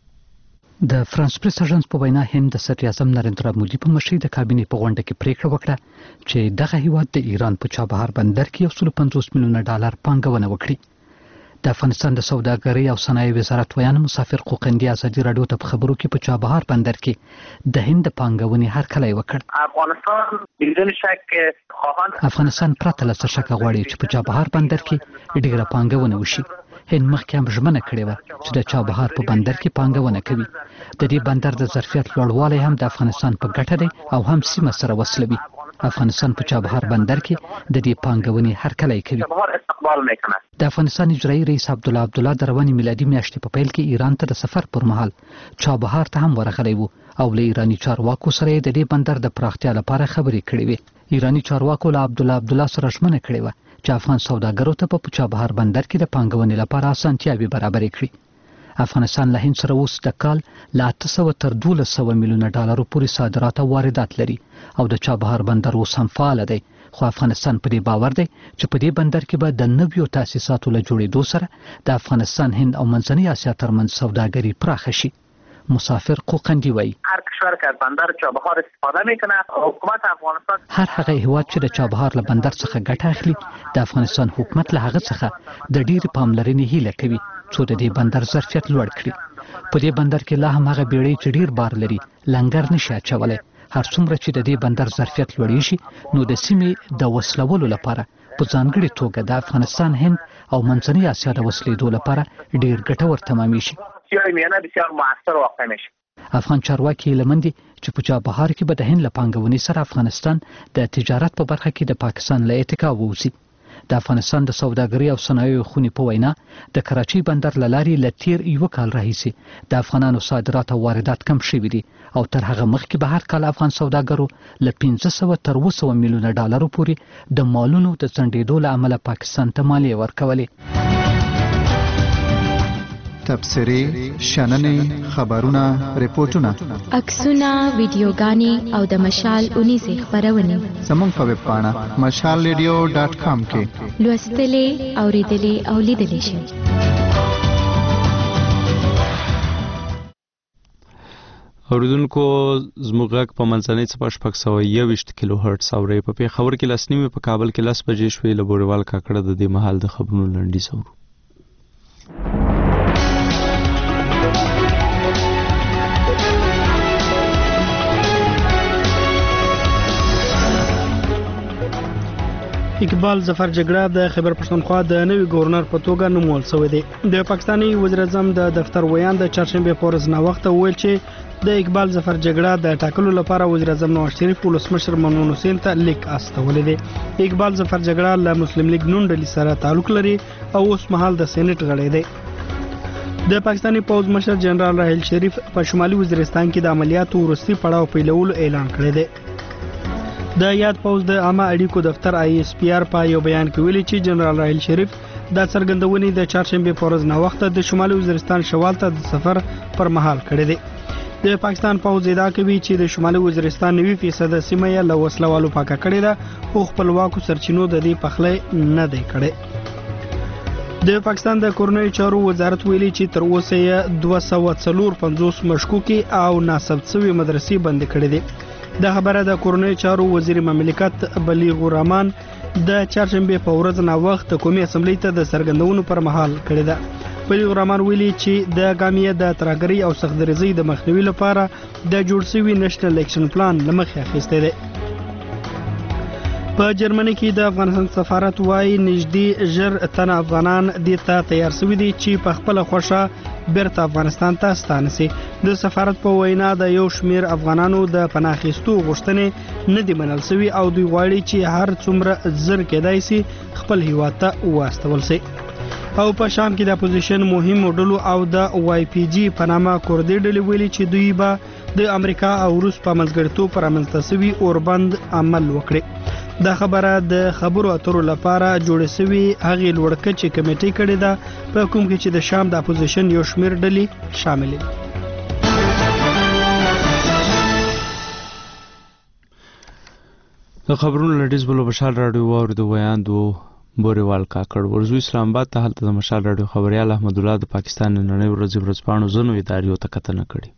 Speaker 4: د فرانس پریس اژانس په وینا هند د صدر اعظم نریندرا مودي په مشرۍ د کابینې په غونډه کې پریکړه وکړه چې دغه هیواد د ایران په چابهار بندر کې یو سل پنځوس میلیونه ډالر پانګونه وکړي. د افغانستان د سوداګرۍ او صنایع وزارت ویان مسافر قوقندي ازادي راډیو ته په خبرو کې په چابهار بندر کې د هند پانګونې هرکلی وکړ.
Speaker 23: افغانستان بدون شک خواهان
Speaker 4: افغانستان پرته له څه شک غواړي چې په چابهار بندر کې ډیره پانګونه وشي. هند مخکې هم ژمنه کړې وه چې د چابهار په بندر کې پانګونه کوي. د دې بندر د ظرفیت لوړوالی هم د افغانستان په ګټه دی او هم سیمه سره وصلوي. افغانستان په چابهار بندر کې د دې پانګونې هرکلی کوي. د افغانستان اجرایي رئیس عبدالله عبدالله د روانې میلادي میاشتې په پیل کې ایران ته د سفر پر مهال چابهار ته هم ورغلی و او له ایراني چارواکو سره یې د دې بندر د پراختیا لپاره خبرې کړې وې. ایراني چارواکو له عبدالله عبدالله سره ژمنه کړې وه چې افغان سوداګرو ته په چابهار بندر کې د پانګونې لپاره اسانتیاوې برابرې کړي. افغانستان له هند سره اوس د کال له اته سوه تر دولس سوه میلیونه ډالرو پورې صادرات او واردات لري او د چابهار بندر اوس هم فعال دی. خو افغانستان په دې باور دی چې په دې بندر کې به د نویو تاسیساتو له جوړېدو سره د افغانستان هند او منځنۍ اسیا ترمنځ سوداګري پراخه شي. مسافر قوقندي وایي
Speaker 23: هر کشور که از بندر چابهار استفاده میکنه حکومت افغانستان
Speaker 4: هر هغه هیواد چې د چابهار له بندر څخه ګټه اخلي د افغانستان حکومت له هغه څخه د ډېرې پاملرنې هیله کوي څو د دې بندر ظرفیت لوړ کړي. په دې بندر کې لا هم هغه بیړۍ چې ډېر بار لري لنګر نشي اچولی. هر څومره چې د دې بندر ظرفیت لوړیږي نو د سیمې د وصلولو لپاره په ځانګړې توګه د افغانستان هند او منځنۍ اسیا د وصلېدو لپاره ډېر ګټور تمامیږي.
Speaker 23: بسیار موثر واقع میشه.
Speaker 4: افغان چارواکي لمندي چې په چابهار کې به د هند له پانګونې سره افغانستان د تجارت په برخه کې د پاکستان له اتکا ووځي. د افغانستان د سوداګرۍ او صنایعو خونې په وینا د کراچۍ بندر له لارې له تیر یوه کال راهیسې د افغانانو صادرات او واردات کم شوي دي او تر هغه مخکې به هر کال افغان سوداګرو له پنځه سوه تر اووه سوه میلیونه ډالرو پورې د مالونو د ځنډېدو له امله پاکستان ته مالیه ورکولې.
Speaker 3: تبصرې شننې خبرونه ریپورتونه
Speaker 11: عکسونه ویډیوګانې او د مشال اونیزې خبرونه
Speaker 3: زموږ په ویب پاڼه مشال ریډیو ډاټ کام کې
Speaker 11: لوستلې اوریدلې او لیدلې شئ.
Speaker 1: اوریدونکو زموږ غږ په منځنۍ څپه شپږ سوه یوویشت کیلو هرټز اورئ. په پېښور کې لس نیمې، په کابل کې لس بجې شوې. له بوریوال کاکړه د دې مهال د خبرونو لنډیز اورو.
Speaker 2: اقبال ظفر جګړه د خیبر پښتونخوا د نوي گورنر په توګه نومول شوی دی. د پاکستاني وزیر اعظم د دفتر ویان د چهارشنبه په ورځ نا وخت ویل چې د اقبال ظفر جګړه د ټاکلو لپاره وزیر اعظم نواز شریف ولسمشر ممنون حسین ته لیک استولی دی. اقبال ظفر جګړه له مسلم لیگ نون ډلې سره تعلق لري او اوس مهال د سېنات غړی دی. د پاکستاني پوځ مشر جنرال راحیل شریف په شمالي وزیرستان کې د عملیاتو وروستي پړاو پیلولو اعلان کړی دی. د یاد پوز د عامه اړیکو دفتر آی ایس پی آر په یو بیان کې ویلي چې جنرال راحیل شریف د څرګندونې د چهارشنبه په ورځ نا وخت د شمالي وزیرستان شوال ته د سفر پر مهال کړی دی. د پاکستان پوز ادعا کوي چې د شمالي وزیرستان نوي فیصد سیمه یې له وسلوالو پاکه کړې ده او خپلواکو سرچینو د دې پخلی نه دی کړی. د پاکستان د کورنۍ چارو وزارت ویلي چې تر اوسه یې دوه سوه څلور پنځوس مشکوکې او ناثبت شوي مدرسې بندې کړې دي. د خبره د کورنۍ چارو وزیر مملکت بلیغ الرحمن د چهارشنبه په ورځ نا وخت قومي اسمبلی ته د څرګندونو پر مهال کړی ده. بلیغ الرحمن ویلي چې د ګامیه د ترهګرۍ او سختدریزۍ د مخنیوي لپاره د جوړ شوي نېشنل اکشن پلان له مخې اخیستی دی. په جرمني کې د افغانستان سفارت وايي نږدې ژر تنه افغانان دې ته تیار شوي دي چې په خپله خوښه بیرته افغانستان ته ستانه شي. د سفارت په وینا د یو شمیر افغانانو د پناه اخیستو غوښتنې نه دي منل شوي او دوی غواړي چې هر څومره ژر کېدای شي خپل هیواد ته واستول شي. او په شام کې د اپوزیشن مهمو ډلو او د وای پی جی په نامه کوردي ډلې ویلي چې دوی به د امریکا او روس په منځګړیتوب پر رامنځته شوي اوربند عمل وکړي. دا خبره د خبرو اترو لپاره جوړه شوې هغې لوړکچې کمیټې کړې ده په کوم کې چې د شام د اپوزیشن یو شمیر ډلې شامل دي.
Speaker 1: د خبرونو لنډیز بلو مشال راډیو واورېدو. ویاندو بوریوال کاکړ ورزو اسلام آباد ته هلته د مشال راډیو خبریال احمد الله د پاکستان نننۍ ورځې ورځپاڼو ځینو اداریو ته کتنه کړې.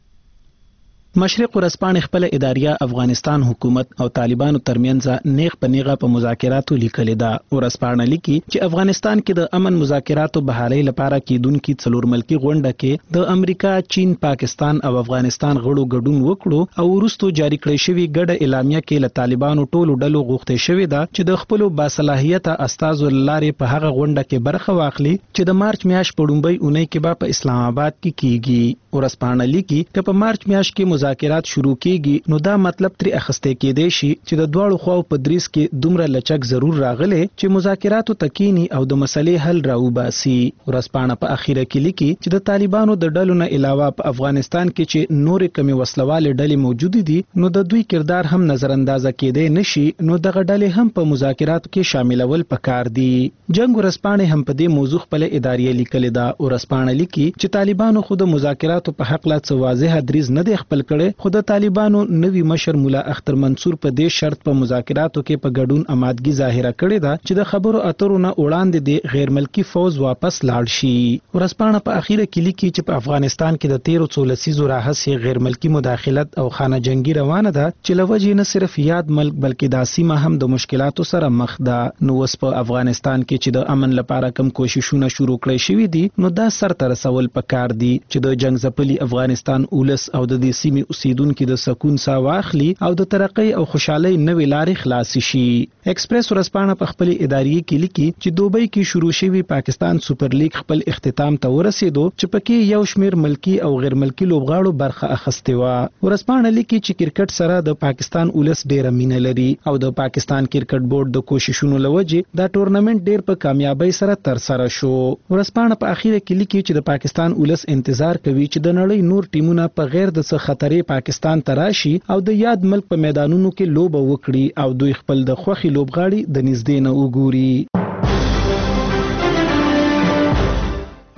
Speaker 6: مشرق ورځپاڼې خپل اداریه افغانستان حکومت او طالبانو ترمنځ نیغ په نیغه په مذاکراتو لیکلې ده. ورځپاڼه لیکي چې افغانستان کې د امن مذاکراتو بحالۍ لپاره کېدونکي څلور ملکي غونډه کې د امریکا، چین، پاکستان او افغانستان غړو ګډون وکړو او وروستو جاری کړی شوی ګډه اعلامیه کې له طالبانو ټولو ډلو غوښتل شوې ده چې د خپل باصلاحیته استازو لارې په هغه غونډه کې برخه واخلي چې د مارچ میاشت په لومړۍ اونۍ کې به په اسلام آباد کې کیږي. ورځپاڼه لیکي چې په مارچ میاشت کې مذاکرات شروع کیږي نو دا مطلب ترې اخیستل کېدای شي چې د دواړو خواو په دریس کې دومره لچک ضرور راغلی چې مذاکراتو تکینی او د مسلې حل راوباسي. ورځپاڼه په اخیره کې لیکي چې د طالبانو د ډلو نه علاوه په افغانستان کې چې نورې کمې وسلوالې ډلې موجود دي نو د دوی کردار هم نظر اندازه کېدای نشي نو دغه ډلې هم په مذاکراتو کې شاملول پکار دي. جنگ ورځپاڼه هم په دې موضوع خپل ادارې لیکلې ده. ورځپاڼه لیکي چې طالبانو خود مذاکراتو په حق لا څه واضح دریز نه دی خپل کړي خو د طالبانو نوی مشر مولا اختر منصور په دې شرط په مذاکراتو کې په ګډون آمادګي ظاهره کړې ده چې د خبرو اترو نه وړاندې د غیر ملکی فوج واپس لاړ شي. ورځپاڼه په اخیره کې لیکي چې په افغانستان کې د تیرو څو لسیزو راهیسې غیر ملکی مداخلت او خانه جنگي روانه ده چې لوجې نه صرف یاد ملک بلکې دا سیمه هم د مشکلاتو سره مخ ده. نو اوس په افغانستان کې چې د امن لپاره کم کوششونه شروع کړی شوي دي نو دا سر ته رسول پکار دي چې د جنگ ځپلي افغانستان اولس او د دې سیمې اوسیدونکو د سکون ساه واخلي او د ترقۍ او خوشحالۍ نوې لارې خلاص شي. ایکسپریس ورځپاڼه په خپل ادارې کې لیکي چې دوبۍ کې شروع شوی پاکستان سپر لیګ خپل اختتام ته ورسېدو چې پکې یو شمیر ملکی او غیر ملکی لوبغاړو برخه اخیستې وه. ورځپاڼه لیکي چې کرکټ سره د پاکستان اولس ډېره مینه لري او د پاکستان کرکټ بورډ د کوششونو له وجې دا ټورنمنټ ډېر په کامیابۍ سره ترسره شو. ورځپاڼه په اخیره کې لیکي چې د پاکستان اولس انتظار کوي چې د نړۍ نور ټیمونه په غیر د څه خطرې پاکستان ته راشي او د یاد ملک په میدانونو کې لوبه وکړي او دوی خپل د خوښي لوبغاړي د نږدې نه وګوري.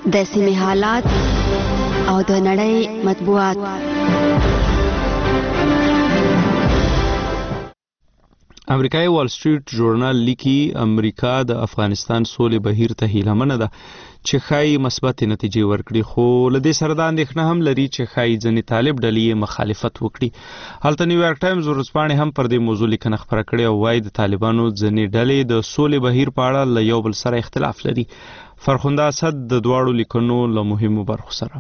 Speaker 7: د سیمې حالات او د نړۍ مطبوعات.
Speaker 1: امریکایي وال سټریټ ژورنال لیکي امریکا د افغانستان سولې بهیر ته هیلهمنه ده چې ښایي مثبت نتیجې ورکړي، خو له دې سره دا اندېښنه هم لري چې ښایي ځینې طالب ډلې مخالفت وکړي. هلته نیویارک ټایمز ورځپاڼې هم پر دې موضوع لیکنه خپره کړې او وایي د طالبانو ځینې ډلې د سولې بهیر په اړه له یو بل سره اختلاف لري. فرخنده اسد د دواړو لیکنو له مهمو برخو سره.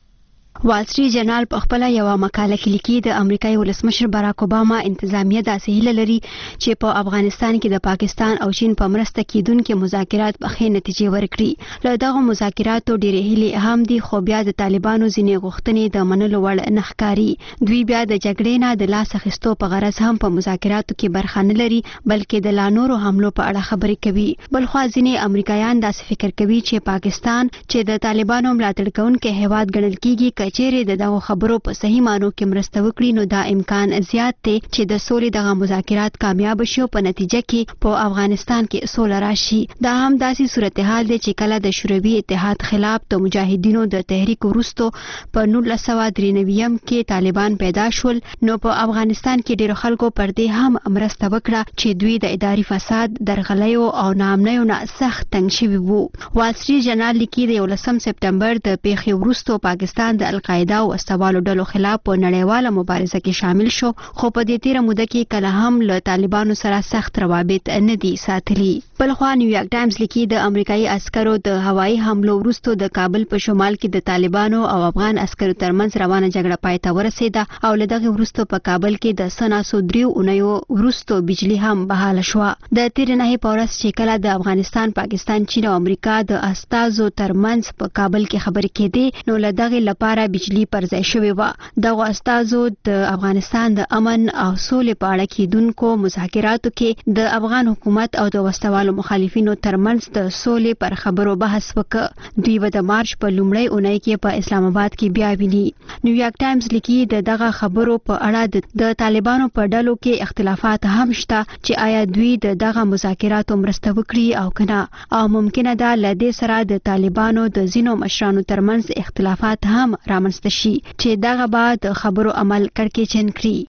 Speaker 7: وال سټریټ جرنال په خپل یو مقاله کې لیکي د امریکایي ولسمشر باراک اوباما انتظامیه داسې هیله لري چې په افغانستان کې د پاکستان او چین په مرسته کېدونکو مذاکرات په ښې نتیجې ورکړي. له دغه مذاکراتو ډېرې هیلې هم دي، خو بیا د طالبانو ځینې غوښتنې د منلو وړ نه ښکاري. دوی بیا د جګړې نه د لاس اخیستو په غرض هم په مذاکراتو کې برخه نه لري، بلکې د لا نورو حملو په اړه خبرې کوي. بلخوا ځینې امریکایان داسې فکر کوي چې پاکستان چې د طالبانو ملاتړ کوونکی هیواد ګڼل کېږي چیرې د دغه خبرو په صحیح مانو کې مرسته وکړي، نو دا امکان زیات دی چې د سولې دغه مذاکرات کامیاب شي او په نتیجه کې په افغانستان کې سوله راشي. دا هم داسې صورتحال دی چې کله د شوروي اتحاد خلاف د مجاهدینو د تحریک وروسته په نولس سوه درې نوي کې طالبان پیدا شول، نو په افغانستان کې ډیرو خلکو پر دې هم مرسته وکړه چې دوی د اداري فساد، درغلیو او ناامنیو نه سخت تنګ شوي وو. وال سټریټ جرنال لیکي د یولسم سپتمبر د پیښې وروسته پاکستان د القاعده او استوالو ډلو خلاف په نړیواله مبارزه کې شامل شو، خو په دې تیره موده کې کله هم له طالبانو سره سخت روابط نه دي ساتلي. بلخوا نیویارک ټایمز لیکي د امریکایي عسکرو د هوایي حملو وروسته د کابل په شمال کې د طالبانو او افغان عسکرو ترمنځ روانه جګړه پای ته ورسېده او له دغه وروسته په کابل کې د سناسو دریو اونیو وروسته بجلی هم بحاله شوه. د تیرې نهې په ورځ چې کله د افغانستان، پاکستان، چین او امریکا د استازو ترمنځ په کابل کې خبرې کېدې، نو له دغې لپاره بجلی پر ځای شوې وه. دغه استازو د افغانستان د امن او سولې په اړه کېدونکو مذاکراتو کې د افغان حکومت او د وسوالو مخالفینو ترمنځ د سولې پر خبرو بحث وکړ. دوی به د مارچ په لومړۍ اونۍ کې په اسلام آباد کې بیا ویني. نیویارک ټایمز لیکي د دغه خبرو په اړه د طالبانو په ډلو کې اختلافات هم شته چې آیا دوی د دغه مذاکراتو مرسته وکړي او کنه، او ممکنه ده له دې سره د طالبانو د ځینو مشرانو ترمنځ اختلافات هم رامنځته شي چې دغه بعد خبرو عمل کړکېچن کړي.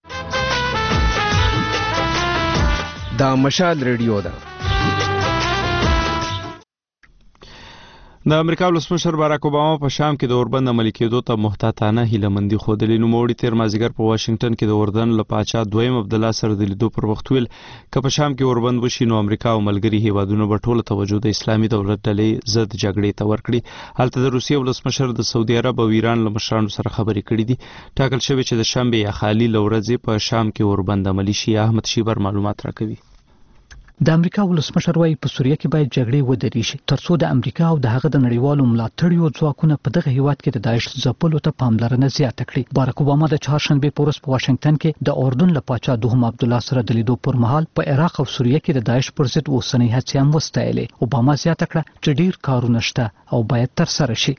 Speaker 8: دا مشال ریډیو ده.
Speaker 1: د امریکا ولسمشر باراک اوباما په شام کې د اوربند عملي کېدو ته محتاطانه هیلهمندي ښودلې. نوموړي تېر مازدیګر په واشنګټن کې د اردن له پاچا دویم عبدالله سره د لیدو پر وخت ویل که په شام کې اوربند وشي نو امریکا او ملګري هیوادونه به ټوله توجه د اسلامي دولت ډلې ضد جګړې ته ورکړي. هلته د روسیې ولسمشر د سعودي عرب او ایران له مشرانو سره خبرې کړې دي. ټاکل شوی چې د شنبې یا خالي له ورځې په شام کې اوربند عملي شي. احمد شیبر معلومات راکوي.
Speaker 4: د امریکا ولسمشر وايي په سوریه کې باید جګړې ودرېږي ترڅو د امریکا او د هغه د نړیوالو ملاتړیو ځواکونو په دغه هیواد کې د داعش ځپلو ته پاملرنه زیاته کړي. باراک اوباما د چهارشنبه په ورځ په واشنګټن کې د اردن له پاچا دوهم عبدالله سره د لیدو پر مهال په عراق او سوریه کې د داعش پر ضد اوسنۍ هڅې هم وستایلې. اوباما زیاته کړه چې ډیر کارونه شته او باید ترسره شي.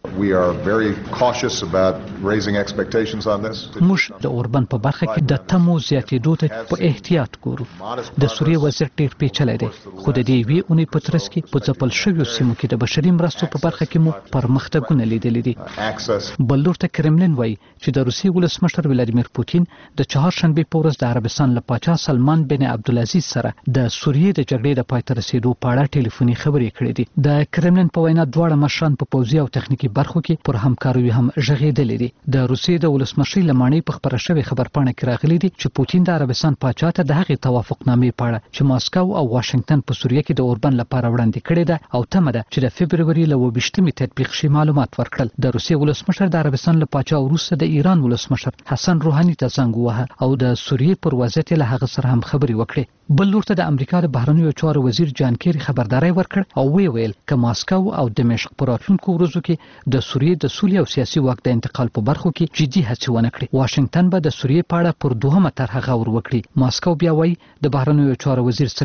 Speaker 4: موږ د اوربند په برخه کې د تمو زیاتېدو ته په احتیاط ګورو. د سوریه وضعیت ډیر پیچلی دی، خو د دې یوې اونۍ په ترڅ کې په ځپل شویو سیمو کې د بشري مرستو په برخه کې مو پرمختګونه لیدلي دي. بل لور ته کرملین وایي چې د روسیې ولسمشر ولادیمیر پوتین د چهارشنبې په ورځ د عربستان له پاچا سلمان بن عبدالعزیز سره د سوریې د جګړې د پای ته رسیدو په اړه ټلیفوني خبرې کړې دي. د کرملین په وینا دواړه مشران په پوځي او تخنیکي برخو کې پر همکاري هم ژغېدلې دي. د روسیې د ولسمشر لمانې په خبره شوې خبرپاڼه کې راغلي دي چې پوتین د عربستان پاچا ته د هغې توافقنامې په اړه چې ماسکو او واشنګټن په سوریه کې د اوربند لپاره وړاندې کړې ده او تمه ده چې د فبروري له اوویشتمې تطبیق شي معلومات ورکړل. د روسیې ولسمشر د عربستان له پاچا وروسته د ایران ولسمشر حسن روحاني ته زنګ ووهه او د سوریې پر وضعیت له هغه سره هم خبرې وکړې. بل لور ته د امریکا د بهرنیو چارو وزیر جان کیری خبرداري ورکړ او وی ویل چې ماسکو او دمشق په راتلونکو ورځو کې د سوریې د سولې او سیاسي واک د انتقال په برخو کې جدي هڅې ونه کړي. واشنګټن به د سوریې په اړه پر دوهمه طرحه غور وکړي. ماسکو بیا وایي د بهرنیو چارو وزیر سرګی لاوروف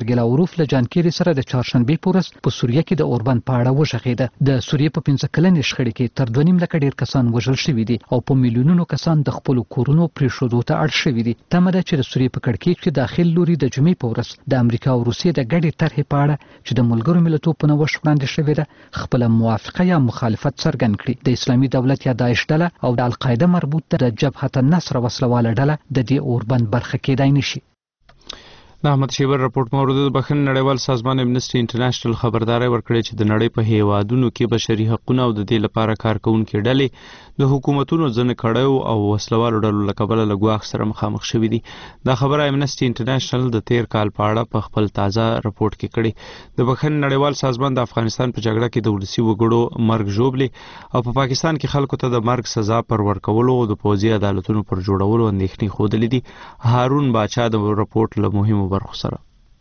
Speaker 4: معروف له جانکيري سره د چهارشنبه پورس په سوریه کې د اوربند په اړه وشخېده. د سوریه په پنځه کلنې شخړې کې تر دوه نیم لکه ډیر کسان وژل شوي دي او په میلیونونو کسان د خپل کورونو پریښودو ته اړ شوي دي. تمه ده چې د سوریه په کړکېچ کې داخل لوري د جمعې په ورځ د امریکا او روسیې د ګډې طرحې په اړه چې د ملګرو ملتونو په نوښت وړاندې شوې ده خپل موافقه یا مخالفت څرګند کړي. د اسلامي دولت یا داعش ډله او د القاعده مربوط د جبهه النصر وسلواله ډله د دې اوربند برخه کېدای نشي.
Speaker 1: د احمد شیبر راپورټ مورد د بخښنې نړیوال سازمان امنسټي انټرنیشنل خبرداري ورکړې چې د نړۍ په هیوادونو کې بشري حقوقونه او د دې لپاره کارکونکو ډلې د حکومتونو ځنې کړیو او وسلوالو ډلو له کبله له ګواښ سره مخامخ شوي دي. دا خبره امنسټي انټرنیشنل د تیر کال په اړه په خپل تازه راپورټ کې کړې. د بخښنې نړیوال سازمان د افغانستان په جګړه کې د ولسي وګړو مرګ ژوبلې او په پاکستان کې خلکو ته د مرګ سزا پر ورکولو او د پوځي عدالتونو پر جوړولو اندېښنې ښودلې دي. هارون باچا د راپورټ له مهمو برخو سره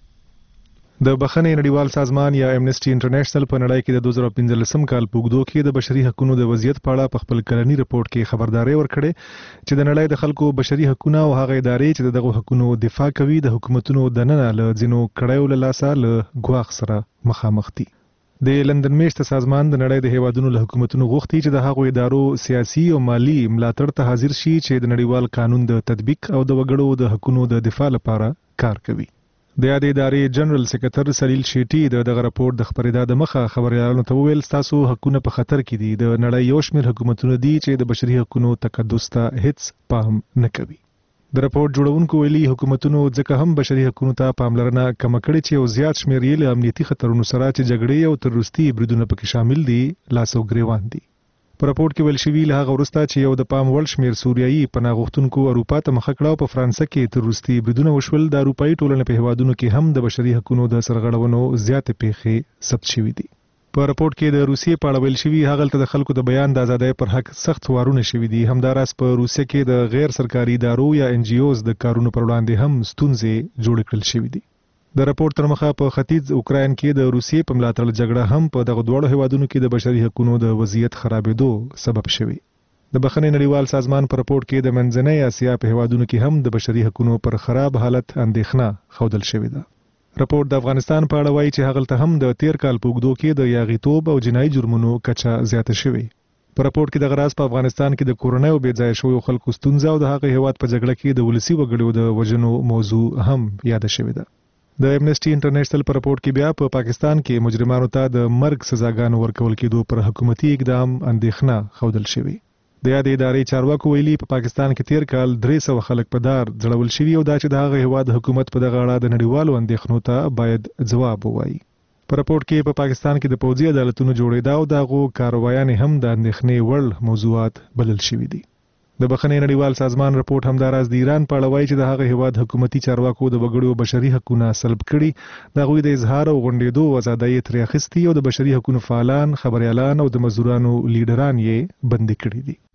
Speaker 18: د بخښنې نړیوال سازمان یا امنسټي انټرنیشنل په نړۍ کې د دوه زره پنځلسم کال په اوږدو کې د بشري حقوقو د وضعیت په اړه په خپل کلنی راپورټ کې خبرداري ورکړې چې د نړۍ د خلکو بشري حقوقو او هغه ادارې چې دغه حقوقو دفاع کوي د حکومتونو د نن له ځینو کړیو له لاسه له ګواښ سره مخامخ دي. د لندن میشت سازمان د نړۍ د هیوادونو له حکومتونو غوښتي چې د هغو ادارو سیاسي او مالی ملاتړ ته حاضر شي چې د نړیوال قانون د تطبیق او د وګړو د حقوقو د دفاع لپاره کار کوي. د یادې ادارې جنرال سکرټر سلیل شیټي د دغه راپورټ د خبرېدا د مخه خبريالانو ته وویل تاسو حقوقونه په خطر کې دي. د نړۍ یو شمېر حکومتونه دي چې د بشري حقوقو تقدس ته هیڅ پام نه کوي. د راپورټ جوړونکو ویلي حکومتونو ځکه هم بشري حقوقو ته پاملرنه کم کړې چې او زیات شمېر یې له امنیتي خطرونو سره چې جګړې او تروریستي بریدونه پکې شامل دي لاس او ګریوان دي. په راپورټ کې ویل شوی له هغه وروسته چې یو د پام وړ شمېر سوریایي پناه غوښتونکو اروپا ته مخه کړه او په فرانسه کې تروریستي بریدونه وشول، د اروپایي ټولنې په هیوادونو کې هم د بشري حقوقو د سرغړونو زیاتې پیښې ثبت شوې دي. په راپورټ کې د روسیې په اړه ویل شوی هغه د خلکو د بیان د ازادۍ پر حق سخت وارونه شوي دي. همداراز په روسیې کې د غیر سرکاري ادارو یا ان جی اوز د کارونو پر وړاندې هم ستونزې جوړ کړل شوې دي. د راپورټ تر مخه په ختیځ اوکراین کې د روسیې په ملاتړ جګړه هم په دغه دوه هیوادونو کې د بشري حقوقو د وضعیت خرابېدو سبب شوی. د بخښنې نړیوال سازمان په راپورټ کې د منځنۍ اسیا په هیوادونو کې هم د بشري حقوقو پر خراب حالت اندېښنه ښودل شوې ده. راپورټ د افغانستان په اړه وایي چې هغلته هم د تیر کال په اوږدو کې د یاغیتوب او جنایي جرمونو کچه زیاته شوې. په راپورټ کې د غراز په افغانستان کې د کورونای او بې ځای شویو خلکو ستونزه او د هغه هیواد په جګړه کې د ولسی وګړو د وژنو موضوع هم یاد شوې ده. د امنسټي انټرنیشنل په راپورټ کې بیا په پاکستان کې مجرمانو ته د مرګ سزاګانو ورکول کېدو پر حکومتي اقدام اندېښنه ښودل شوې. د یادې ادارې چارواکو ویلي په پاکستان کې تیر کال درې سوه خلک په دار ځړول شوي او دا چې د هغه هیواد حکومت په دغه اړه د نړیوالو اندېښنو ته باید ځواب ووایي. په راپورټ کې په پاکستان کې د پوځي عدالتونو جوړېدا او دغه کاروایانې هم د اندېښنې وړ موضوعات بلل شوي دي. د بخښنې نړیوال سازمان راپورټ همداراز د ایران په اړه وایي چې د هغه هیواد حکومتي چارواکو د وګړو بشري حقوقونه سلب کړي، د هغوی د اظهار او غونډېدو ازادۍ ترې اخیستي او د بشري حقوقو فعالان، خبريالان او د مزدورانو لیډران یې بندي کړي دي.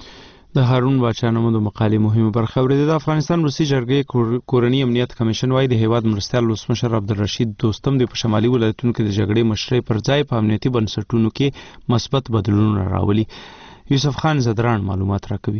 Speaker 1: د هارون باچا نومو د مقالې مهمه برخه اورېده. د افغانستان روسي جرګې کورنی امنیت کمیشن وايي د هیواد مرستیال ولسمشر عبدالرشید دوستم د په شمالي ولایتونو کې د جګړې مشرۍ پر ځای په امنیتي بنسټونو کې مثبت بدلونونه راولي. یوسف خان زدران معلومات راکوي.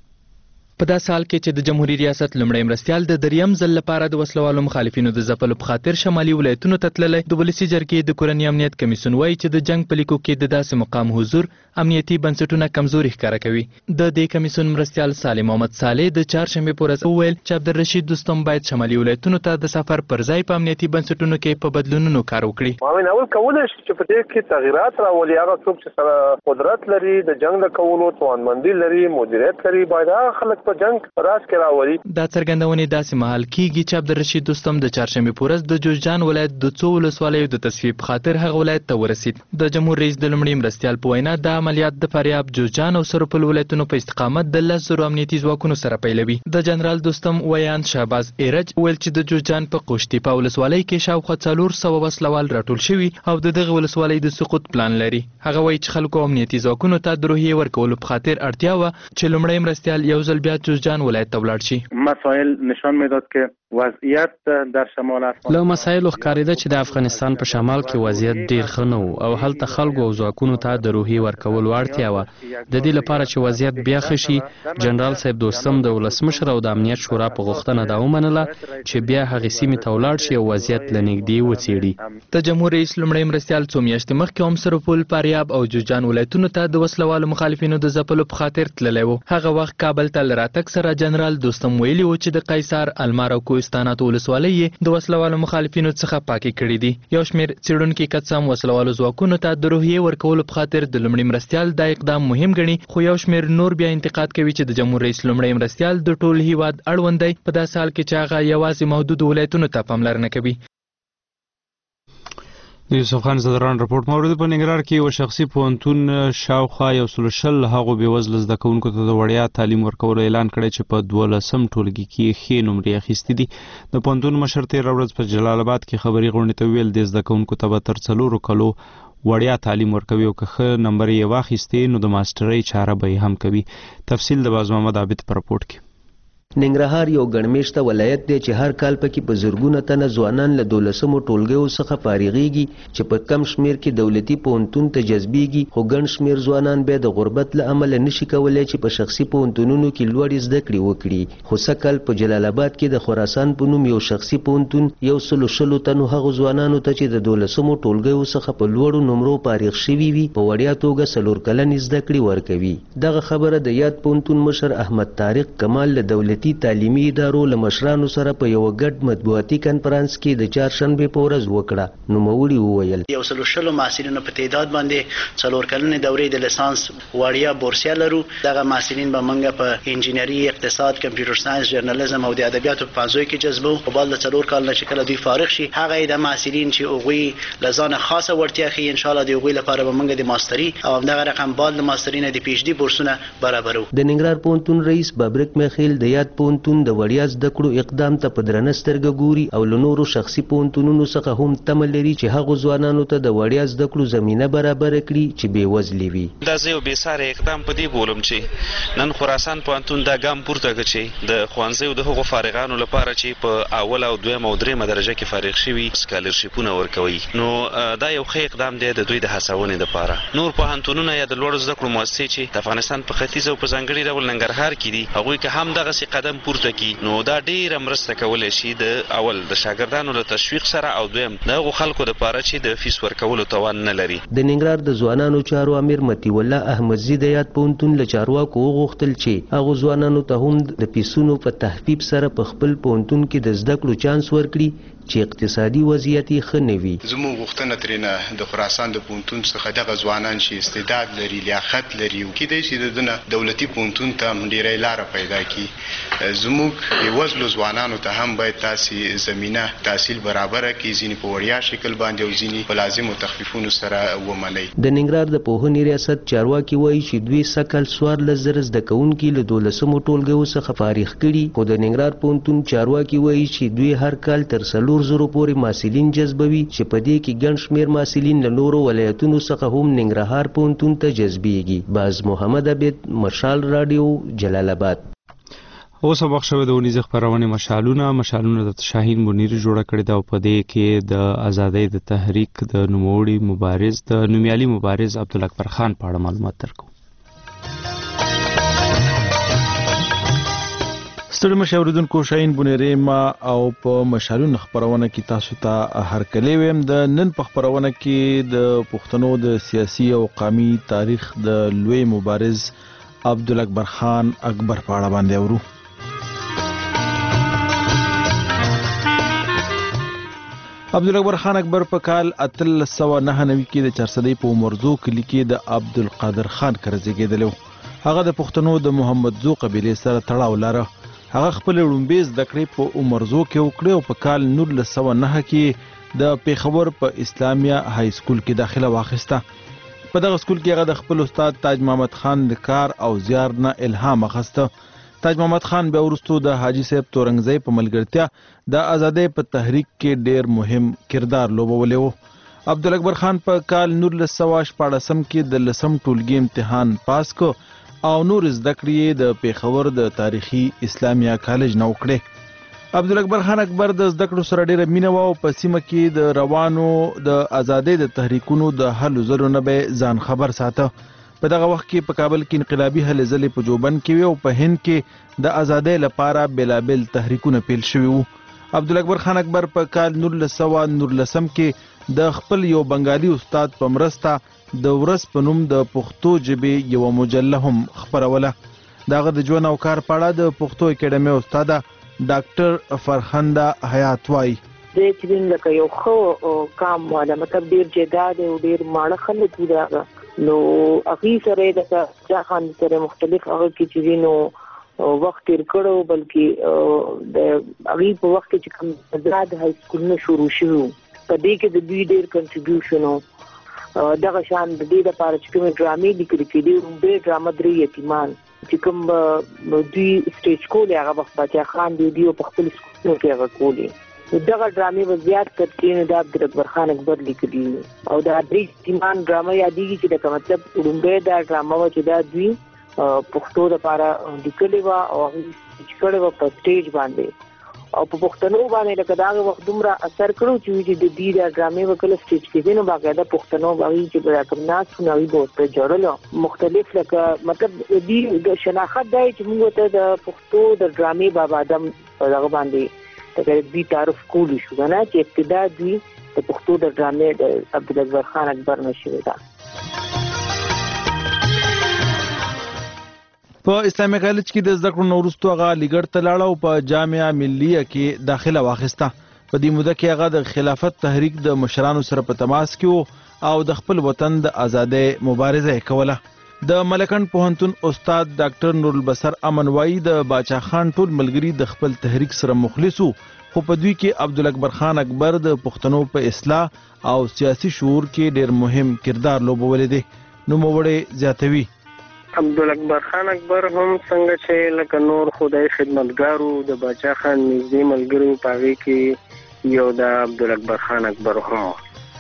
Speaker 9: په دا سال کې چې د جمهوریت ریاست لمړی مرستیال د دریم ځل لپاره د وسلوالو مخالفینو د ځپلو په خاطر شمالي ولایتونو ته تللی، د ولسي جرګې د کورني امنیت کمیسیون وایي چې د جنگ په لیکو کې د داسې مقام حضور امنیتي بنسټونه کمزوري ښکاره کوي. د دې کمیسیون مرستیال صالح محمد صالح د چهارشنبې په ورځ وویل چې عبدالرشید دوستم باید شمالي ولایتونو ته د سفر پر ځای په امنیتي بنسټونو کې په بدلونونو کار وکړي.
Speaker 13: معاون اول کولای شي چې په دې کې تغیرات راولي. هغه څوک چې سره قدرت لري، د جنگ د کولو توانمندي لري، مدیریت لري، باید هغه خلک په جنگ راز
Speaker 9: دا څرګندونې داسې مهال کیږي چې عبدالرشید دوستم د چهارشنبې په ورځ د جوزجان ولایت د څو ولسوالیو د تصفیې په خاطر هغه ولایت ته ورسید. د جمهور رئیس د لومړي مرستیال په وینا د عملیات د فاریاب، جوزجان او سرپل ولایتونو په استقامت د لس زرو امنیتي ځواکونو سره پیلوي. د جنرال دوستم ویان شهباز ایرج ویل چې د جوزجان په قوشتي په ولسوالۍ کې شاوخوا څلور سوه وسلوال راټول شوي او د دغه ولسوالۍ د سقوط پلان لري. هغه وایي چې خلکو امنیتي ځواکونو ته د روحیې ورکولو په خاطر اړتیا وه چې لومړی مرستیال یو ځل بیا جوزجان ولایت ته ولاړ شي.
Speaker 15: مسائل نشان میداد که
Speaker 12: وضعیت در شمال افغانستان
Speaker 15: له مسایلو ښکارېده چې د افغانستان په شمال کې وضعیت ډیر ښه نه و او هلته خلکو او ځواکونو ته د روحي ورکولو اړتیا وه. د دې لپاره چې وضعیت بیا ښه شي، جنرال صاحب دوستم د ولسمشر او د امنیت شورا په غوښتنه دا ومنله چې بیا هغې سیمې ته ولاړ شي او وضعیت له نږدې وڅېړي.
Speaker 9: د جمهور رئیس لومړی مرستیال څو میاشتې مخکې هم سرپل، فاریاب او جوزجان ولایتونو ته د وسلوالو مخالفینو د ځپلو په خاطر تللی و. هغه وخت کابل ته له راتګ سره جنرال دوستم ویلي و چې د قیصار، المار او کوهستانات ولسوالۍ یې د وسلوالو مخالفینو څخه پاکې کړي دي. یو شمېر څېړونکي که څه هم وسلوالو ځواکونو ته د روحیې ورکولو په خاطر د لومړي مرستیال دا اقدام مهم ګڼي، خو یو شمېر نور بیا انتقاد کوي چې د جمهور رئیس لومړی مرستیال د ټول هیواد اړوند دی، په داسې حال کې چې هغه یوازې محدودو ولایتونو ته پاملرنه کوي.
Speaker 1: د یوسف خان زدران رپورټ مورد په ننګرهار کې یو شخصي پوهنتون شاوخوا یو سل شل هغو بېوزله زده کوونکو ته د وړیا تعلیم ورکولو اعلان کړی چې په دولسم ټولګي کې ښې نمرې اخیستې دي. د پوهنتون مشر تېره ورځ په جلال آباد کې خبري غونډې ته ویل د زده کوونکو ته به تر څلورو کلو وړیا تعلیم ورکوي او که ښه نمبر یې واخیستې نو د ماسټرۍ چاره به یې هم کوي. تفصیل د باز محمد عابد په رپورټ کې.
Speaker 16: ننګرهار یو ګڼمېشته ولایت دی چې هر کال پکې په زرګونه تنه ځوانان له دولسمو ټولګیو څخه فارغېږي چې په کم شمېر کې دولتي پوهنتون ته جذبېږي، خو ګڼ شمېر ځوانان بیا د غربت له امله نشي کولی چې په شخصي پوهنتونونو کې لوړې زده کړې وکړي. خو سږ په جلال آباد کې د خراسان په نوم یو شخصي پوهنتون یو سلو شلو تنو هغو ځوانانو ته چې د دولسمو ټولګیو څخه په لوړو نمرو فارغ شوي وي په وړیا توګه څلور کلنې زده کړې ورکوي. دغه خبره د یاد پوهنتون مشر احمد طارق کمال له دولتي تعلیمي ادارو له مشرانو سره په یو ګډ مطبوعاتي کنفرانس کې د چهارشنبې په ورځ وکړه. نوموړي وویل
Speaker 24: یو سلو شلو محصلینو په تعداد باندې څلور کلنې دورې د لیسانس وړیا بورسیه لرو. دغه محصلین به موږ په انجینري، اقتصاد، کمپیوټر ساينس، جرنالیزم او د ادبیاتو په پنځوي کې جذبو. په بل د څلور کال نه چې کله دوی فارغ شي هغه د محصلین چې هغوی له ځانه خاصه وړتیا ښیي ان شاء الله د هغوی لپاره به موږ د ماستري او همدغه رقم بعد د ماستري نه د پی ایچ ډي بورسونه برابرو.
Speaker 16: د ننګرهار پوهنتون رئیس بابرک میخیل د یاد پوهنتون د وړیا زده کړو اقدام ته په درنه سترګه ګوري او له نورو شخصي پوهنتونونو څخه هم تمه لري چې هغو ځوانانو ته د وړیا زده کړو زمینه برابره کړي چې بېوزلې وي.
Speaker 25: دا زه یو بېساره اقدام په دې بولم چې نن خراسان پوهنتون دا ګام پورته کړ چې د ښوونځیو د هغو فارغانو لپاره چې په اول او دویم او درېیمه درجه کې فارغ شوي سکالرشیپونه ورکوي. نو دا یو ښه اقدام دی د دوی د هڅونې دپاره. نور پوهنتونونه یا د لوړو زده کړو مؤسسې چې د افغانستان په ختیځ او په ځانګړي ډول ننګرهار کې دي هغوی که هم دغسې قدم پورته کړي نو دا ډیره مرسته کولی شي د اول د شاګردانو له تشویق سره او دویم د هغو خلکو دپاره چې د فیس ورکولو توان نه لري.
Speaker 16: د ننګرهار د ځوانانو چارو امیر مطیع الله احمدزي د یاد پوهنتون له چارواکو وغوښتل چې هغو ځوانانو ته هم د فیسونو په تخفیف سره په خپل پوهنتون کې د زده کړو چانس ورکړي چې اقتصادي وضعیت یې ښه نه وي.
Speaker 26: زموږ غوښتنه ترېنه د خراسان د پوهنتون څخه دغه ځوانان چې استعداد لري، لیاقت لري، کیدای شي د دنه دولتي پوهنتون ته ډېری لاره پیدا کړي. زموږ بېوزلو ځوانانو ته هم باید تاسې زمینه تحصیل برابره کړي، ځینې په وړیا شکل باندې او ځینې په لازمو تخفیفونو سره ومنئ.
Speaker 16: د ننګرهار د پوهنې ریاست چارواکي وایي چې دوی سږ څوارلس زره زده کوونکي له دولسمو ټولګیو څخه فارغ کړي، خو د ننګرهار پوهنتون چارواکي وایي چې دوی هر کال تر څلور زرو پورې محصلین جذبوي چې په دې کې ګڼ شمېر محصلین له نورو ولایتونو څخه هم ننګرهار پوهنتون ته جذبېږي. باز محمد عبید، مشال راډیو، جلال آباد.
Speaker 1: اوس هم وخت شوی د ونیزې خپرونې مشالونه مشالونه د شاهین منیر جوړه کړې ده او په دې کې د ازادۍ د تحریک د نوموړي مبارز د نومیالي مبارز عبدالاکبر خان په اړه معلومات درکوو.
Speaker 27: ستړي مشاوریدونکو شاهین بونیری ما او په مشالونه خپرونه کې تاسو ته هرکلی ویم. د نن په خپرونه کې د پښتنو د سیاسي او قومي تاریخ د لوی مبارز عبدالاکبر خان اکبر په اړه باندې اورو. عبدالاکبر خان اکبر په کال اتلس سوه نهه نوي کې د چارسدۍ په عمرزو کلي کې د عبدالقادر خان کره زیږېدلی و. هغه د پښتنو د محمدزو قبیلې سره تړاو لره. هغه خپل لومبي زده کړې په عمرزو کې وکړې او په کال نولس سوه نهه کې د پیښور په اسلامیه های سکول کې داخله واخیسته. په دغه سکول کې هغه د خپل استاد تاج محمد خان د کار او زیار نه الهام اخیسته. تاج محمد خان بیا وروستو د حاجي صاحب تورنګزی په ملګرتیا د ازادۍ په تحریک کې ډیر مهم کردار لوبولی و. عبدالاکبر خان په کال نولس سوه شپاړسم کې د لسم ټولګي امتحان پاس کو او نور زده کړې د پیښور د تاریخي اسلامیه کالج نه وکړې. عبدالاکبر خان اکبر د زده کړو سره ډیره مینه وه او په سیمه کې د روانو د ازادۍ د تحریکونو د هلو ځلو نه به ځان خبر ساته. په دغه وخت کې په کابل کې انقلابي هلې ځلې په جوبن کې وي او په هند کې د ازادۍ لپاره بېلابېل تحریکونه پیل شوي وو. عبدالاکبر خان اکبر په کال نولس سوه نولسم کې د خپل یو بنګالي استاد په مرسته د ورځ په نوم د پښتو ژبې یوه مجله هم خپروله. د هغه د ژوند او کار په اړه د پښتو اکیډمۍ استاده ډاکټر فرخنده حیات وایي.
Speaker 5: د چې لکه یو خو کام والا مطلب ډیر جداد او ډیر ماړه خلک دي دا نو اخی سره د ځخان سره مختلف هغه کې چې نو وخت تیر کړو بلکې د اغي په وخت کې کوم زاد های سکول نه شروع شو په دې کې د دوی ډیر کنټریبیوشن او دغه شان د دې لپاره چې کوم ډرامې لیکل کېدي ډېر ډرامه درې یتیمان چې کوم دوی سټیج کولې هغه وخت بچا خان دی دی په خپل سکول کې هغه کولې دغه ډرامې وضعیت کړي د عبدالاکبر خان اکبر لیکلي او دا درې یتیمان ډرامه یادېږي چې د مطلب وړاندې دا ډرامه و چې دا دوی پښتو لپاره لیکلې و او چې کړي و په سټیج باندې او په پښتنو باندې لکه دا وخت دومره اثر کړو چې د دې د ډرامې وکړه سټیج کې دینو باقاعده پښتنو باندې چې بیا کوم ناس نوې بوته جوړل مختلف لکه مطلب دې د شناخت دی چې موږ ته د پښتو د ډرامې بابا آدم هغه باندې د دې تعارف کولی شو نه چې ابتدا دی د پښتو د ډرامې د عبدالاکبر خان اکبر نشوي دا.
Speaker 27: په اسلامي کالج کې د زده کړو نه وروسته هغه علیګړ ته لاړ او په جامعه ملیه کې داخله واخیسته. په دې موده کې هغه د خلافت تحریک د مشرانو سره په تماس کې او د خپل وطن د ازادۍ مبارزه کوله. د ملکند پوهنتون استاد ډاکټر نورالبصر امن وایي د باچا خان ټول ملګري د خپل تحریک سره مخلص وو خو په دوی کې عبدالاکبر خان اکبر د پښتنو په اصلاح او سیاسي شعور کې ډېر مهم کردار لوبولی دی. نوموړی زیاتوي
Speaker 12: عبدالاکبر خان اکبر هم څنګه چې لکه نور خدای خدمتګارو د باچا خان نږدې ملګرو په هغې کې یو د عبدالاکبر خان اکبر هم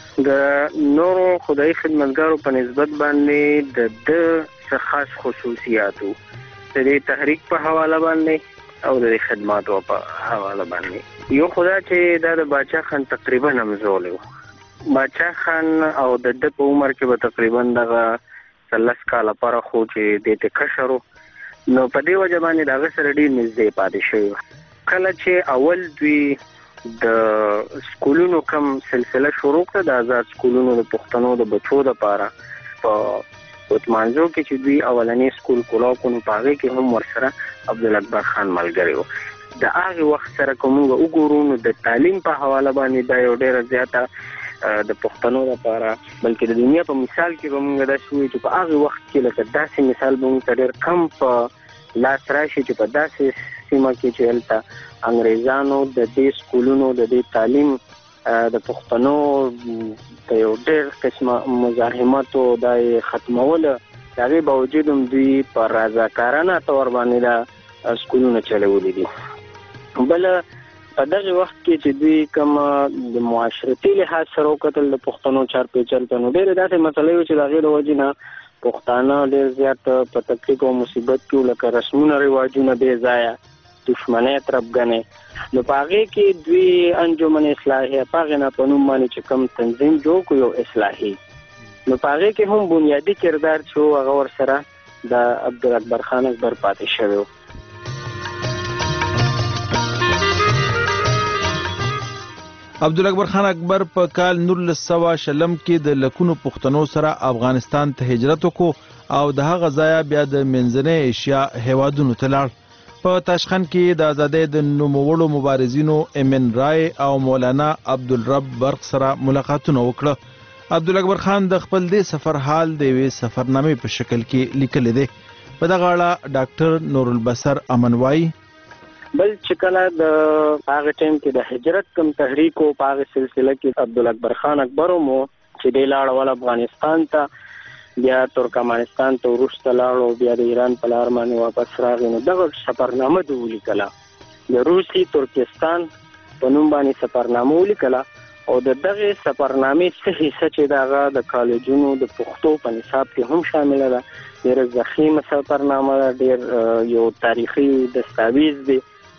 Speaker 12: د نورو خدای خدمتګارو په نسبت باندې د د څه خاص خصوصیاتو د دې تحریک په حواله باندې او د خدماتو په حواله باندې یو خدا چې دا د باچا خان تقریبا نمزول باچا خان او د د په عمر کې به تقریبا دغه څلس کاله پاره خو چې د ته کشرو نو په دې وجه باندې دغه سره ډېر نږدې پاتې شوی. کله چې اول دوی د سکولونو کم سلسله شروع کړه د آزاد سکولونو د پښتنو د بچو لپاره په وتمانځو کې چې دوی اولنې سکول کولاو نو په هغې کې هم ورسره عبدالاکبر خان ملګری و. د هغې وخت سره که موږ وګورو نو د تعلیم په حواله باندې دا یو ډېره زیاته د پښتنو لپاره بلکې د دنیا په مثال کې به موږ داسې وایو چې په هغې وخت کې لکه داسې مثال به موږ ته ډېر کم په لاس راشي چې په داسې سیمه کې چې هلته انګریزانو د دې سکولونو د دې تعلیم د پښتنو د یو ډېر قسمه مزاحمتو دا یې ختموله د هغې باوجود هم دوی په رضاکارانه طور باندې دا سکولونه چلولي دي. بله په دغه وخت کې چې دوی کوم د معاشرتي لحاظ سره وکتل د پښتنو چار پیچل ته نو ډېرې داسې مسلې وې چې د هغې د وجې نه پښتانه ډېر زیات په تکلیف او مصیبت کې لکه رسمونه رواجونه بې ځایه دښمنۍ تربګنې نو په هغې کې دوی انجمن اصلاحیه په هغې نه په نوم باندې چې کوم تنظیم جوړ کړو یو اصلاحي نو په هغې کې هم بنیادي کردار چې و هغه ورسره د عبدالاکبر خان اکبر پاتې شوی و.
Speaker 27: عبدالاکبر خان اکبر په کال نولس سوه شلم کې د لکونو پښتنو سره افغانستان ته هجرت وکړو او د هغه ځایه بیا د منځنۍ ایشیا هیوادونو ته لاړ. په تاشقند کې د ازادۍ د نوموړو مبارزینو امین رای او مولانا عبدالرب برق سره ملاقاتونه وکړه. عبدالاکبر خان د خپل دې سفر حال د یوې سفرنامې په شکل کې لیکلی دی. په دغه اړه ډاکټر نورالبصر امن وایي
Speaker 12: بل چې کله د هغه ټیم کې د هجرت کوم تحریک او په هغه سلسله کې عبدالاکبر خان اکبر مو چې دی لاړ ول افغانستان ته بیا ترکمنستان ته وروسته لاړ بیا د ایران په لار باندې واپس راغی نو دغه سفرنامه دوی ولیکله د روسي ترکستان په نوم باندې سفرنامه ولیکله او د دغه سفرنامې څه حصہ چې دغه د کالجونو د پښتو په نصاب کې هم شامل ده ډېر ضخیم سفرنامه ډېر یو تاریخي دستاویز دی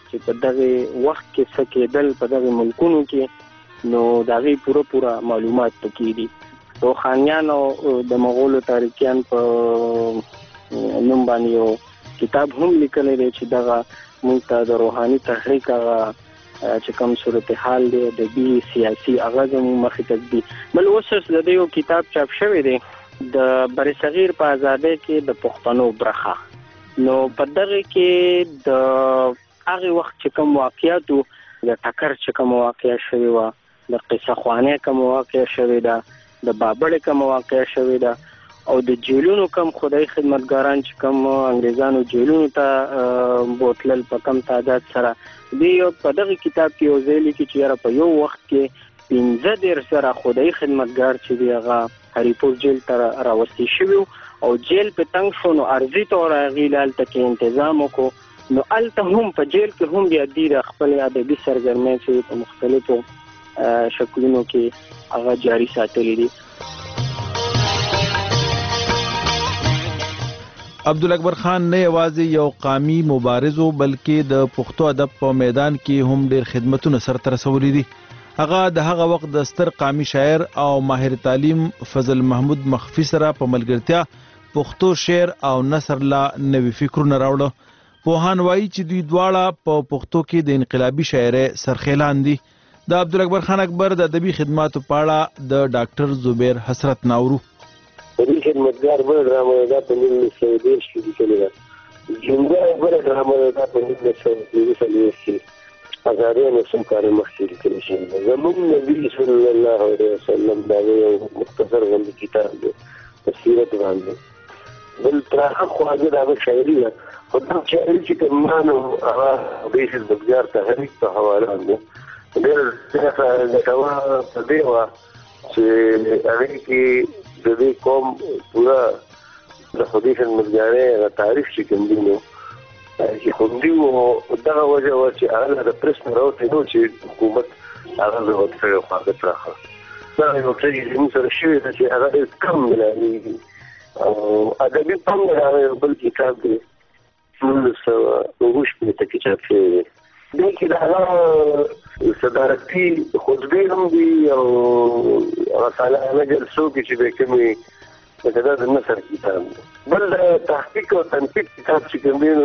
Speaker 12: چې په دغه وخت کې څه کېدل په دغه ملکونو کې نو دغه پوره پوره معلومات پکې دي روحانیان او د مغولو تاریخیان په نوم باندې یو کتاب هم لیکلی دی چې دغه موږ ته د روحاني تحریک هغه چې کوم صورتحال دی د بي سیاسي هغه زموږ مخې ته دي بل اوس د دې یو کتاب چاپ شوی دی د برصغیر په ازادۍ کې د پښتنو برخه نو په دغه کې د هغه وخت چې کوم واقعیت د ټکر چې کوم واقعیا شوی و د قصه خوانه کوم واقعیا شوی دا د بابړ کوم واقعیا شوی دا او د جیلونو کوم خدای خدمتګاران چې کوم انګريزانو جیلونو ته بوتلل په کم تعداد سره دی په دغه کتاب کې یو ځای لیکي چې په یو وخت کې پنځه ډیر سره خدای خدمتګار چې دی هغه هریپور جیل ته راوستي شوی او جیل په تنگ شو نو ارزي تور غیلال ته تنظیم وکړو نو الته هم په جیل کې هم بیا د خپل ادبي سرګرمۍ چې په مختلفو شکلونو کې هغه جاری ساتلي دي.
Speaker 27: عبدالاکبر خان نه یوازې یو قامي مبارز بلکې د پښتو ادب په میدان کې هم ډېر خدمتونه سرته رسولي دي. هغه د هغه وخت د ستر قامي شاعر او ماهر تعلیم فضل محمود مخفي سره په ملګرتیا پښتو شعر او نثر لا نوي فکرونه راوړل. پوهان وایي چې دوی دواړه په پښتو کې د انقلابي شاعرۍ سرخیلان دي. د عبدالاکبر خان اکبر د ادبي خدماتو په اړه د ډاکټر زبیر حسرت ناورو
Speaker 10: ادبي خدمتګار بل ډرامه ده په نولس سوه دېرش کې لیکلې ده. جنګا بل ډرامه ده په نولس سوه پنځه څلوېښت کې ازادي نو څو کال مخکې لیکل شوی ده. زموږ نبی صلی الله علیه وسلم دا یو مختصر غوندې کتاب دی په سیرت باندې بل پراخه خواږه دا شاعري ده خو دا شاعري چې کوم مانو هغه د خدمتګار تحریک په حواله ده ډېر څه ګټور په دی وه چې هغې کې د دې قوم پوره د خدای خدمتګارۍ هغه تعریف چې کوم دی نو چې خوندي و دغه وجه وه چې هغه د پرس نه راوتی نو چې حکومت هغه ضرورت کړی خواږه پراخه دا یو څه چې زموږ سره شوي ده چې هغه ډېر کم ملایږي او ادبي پم د هغه یو بل کتاب دی نولس سوه اووه شپېته کې چاپ شوی دی. دې کې د هغه صدارتي خطبې هم دي او هغه سالانه جلسو کې چې دی کومې لکه دا د نثر کتاب دی. بل د تحقیق او تنقید کتاب چې کوم دی نو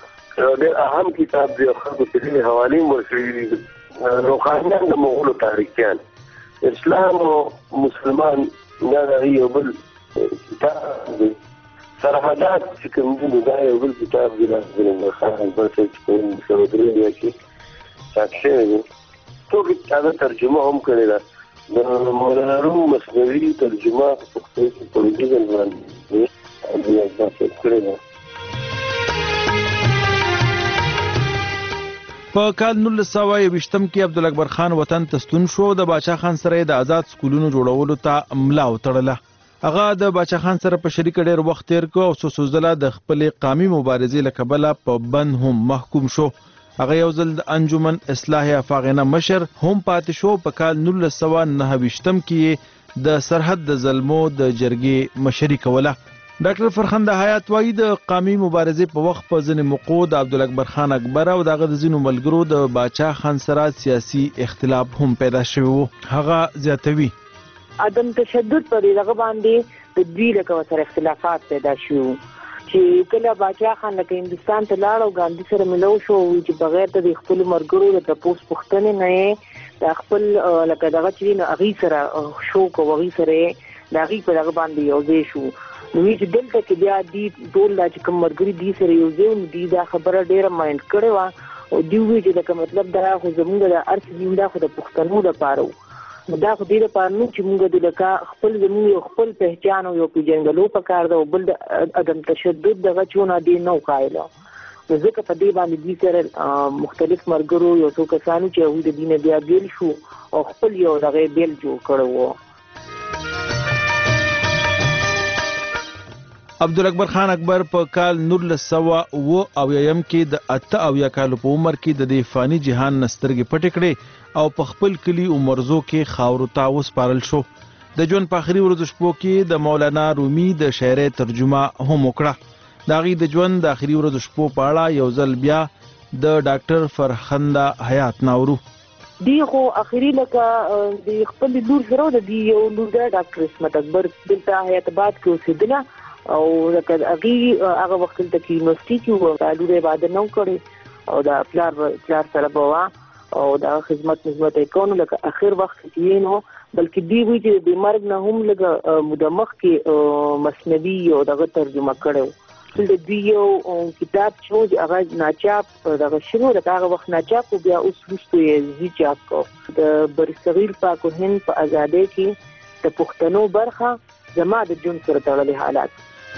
Speaker 10: ډېر اهم کتاب دی او خلکو ته ځینې حوالې هم ورکړي دي. روحانیان د مغولو تاریخیان اسلام او مسلمان دا د هغې یو بل کتاب دی. سرحدات چې کوم دی نو دا یو بل کتاب دی عبدالاکبر خان اکبر صاحب چې په نولس سوه درې اویا کې چاپ شوی دی. ټول هغه ترجمه هم کړې ده د مولانا روم مثنوي ترجمه په پښتو کې په ډیزاین باندې عبدالاکبر صاحب کړې ده.
Speaker 27: په کال نولس سوه یوویشتم کې عبدالاکبر خان وطن ته ستون شو. د باچا خان سره د آزاد سکولونو جوړولو ته ملا وتړله. هغه د باچا خان سره په شریکه ډېر وخت تیر کړ او څو څو ځله د خپلې قامي مبارزې له کبله په بند هم محکوم شو. هغه یو ځل د انجمن اصلاح افاغنه مشر هم پاتې شو. په کال نولس سوه نهه ویشتم کې د سرحد د ظلمو د جرګې مشري کوله. ډاکټر فرخنده حیات وایي د قامي مبارزې په وخت په ځینې موقعو د عبدالاکبر خان اکبر او د هغه د ځینو ملګرو د باچا خان سره سیاسي اختلاف هم پیدا شوی و. هغه زیاتوي
Speaker 5: عدم تشدد پر دغه باندې د دوی لکه سره اختلافات پیدا شو چې کله باچا خان لکه هندستان ته لاړ او ګاندھی سره ملو شو چې بغیر د خپل مرګرو د تپوس پښتنې نه د خپل لکه دغه چې نه اغي سره شو کوي سره دغه په دغه باندې یو ځای شو نو چې دلته کې بیا دی ټول چې کوم مرګري دي سره یو ځای نو دی دا خبره ډیره مایند کړې و او دی وی چې دا مطلب دا خو زموږ د ارث زموږ د پښتنو لپاره دا خو دې لپاره نو چې موږ د لکه خپل زموږ یو خپل پہچان او یو پیژندلو پکار ده او بل د عدم تشدد دغه چونه دی نو قایله نو ځکه په دې باندې دې سره مختلف مرګرو یو څو کسانو چې هغوی د دین بیا بیل شو او خپل یو دغه بیل جوړ کړی و.
Speaker 27: عبدالاکبر خان اکبر په کال نولس سوه اوه اویایم کې د اته اویا کالو په عمر کې د دې فاني جهان نه سترګې پټې کړې او په خپل کلي عمرزو کې خاورو ته وسپارل شو. د ژوند په آخري ورځو شپو کې د مولانا رومي د شاعرۍ ترجمه هم وکړه. د هغې د ژوند د آخري ورځو شپو په اړه یو ځل بیا د ډاکټر فرخنده حیات ناورو.
Speaker 5: دی خو اخیری لکه د خپل لور سره د دی یو لور د ډاکټر اسمت اکبر دلته حیات آباد کې اوسېدله او لکه هغه هغه وخت ته کې یونیورسيټي کې وو لور یې بعد نو کړی او د پلار پلار سره بوا او د خدمت خدمت کوي لکه اخر وخت کې نو بلکې دی وی چې د مرګ نه هم لکه مدمخ کې مسنوي او دغه ترجمه کړو. د دیو کتاب چې هغه ناچاپ دغه شنو د هغه وخت ناچاپ او بیا اوس وروسته یې زی چاپ کو. د برصغیر پاک و هند په آزادۍ کې د پښتنو برخه زما د جون سره تړلې حالات.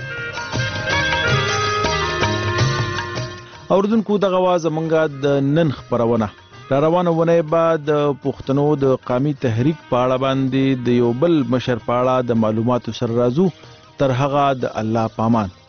Speaker 27: اوردونکو دغه واز زمونږ د نن خبرونه را روانه ونه بعد پښتنو د قومي تحریک په اړه باندې د یو بل مشر په اړه د معلوماتو سره راځو. تر هغه د الله پامان.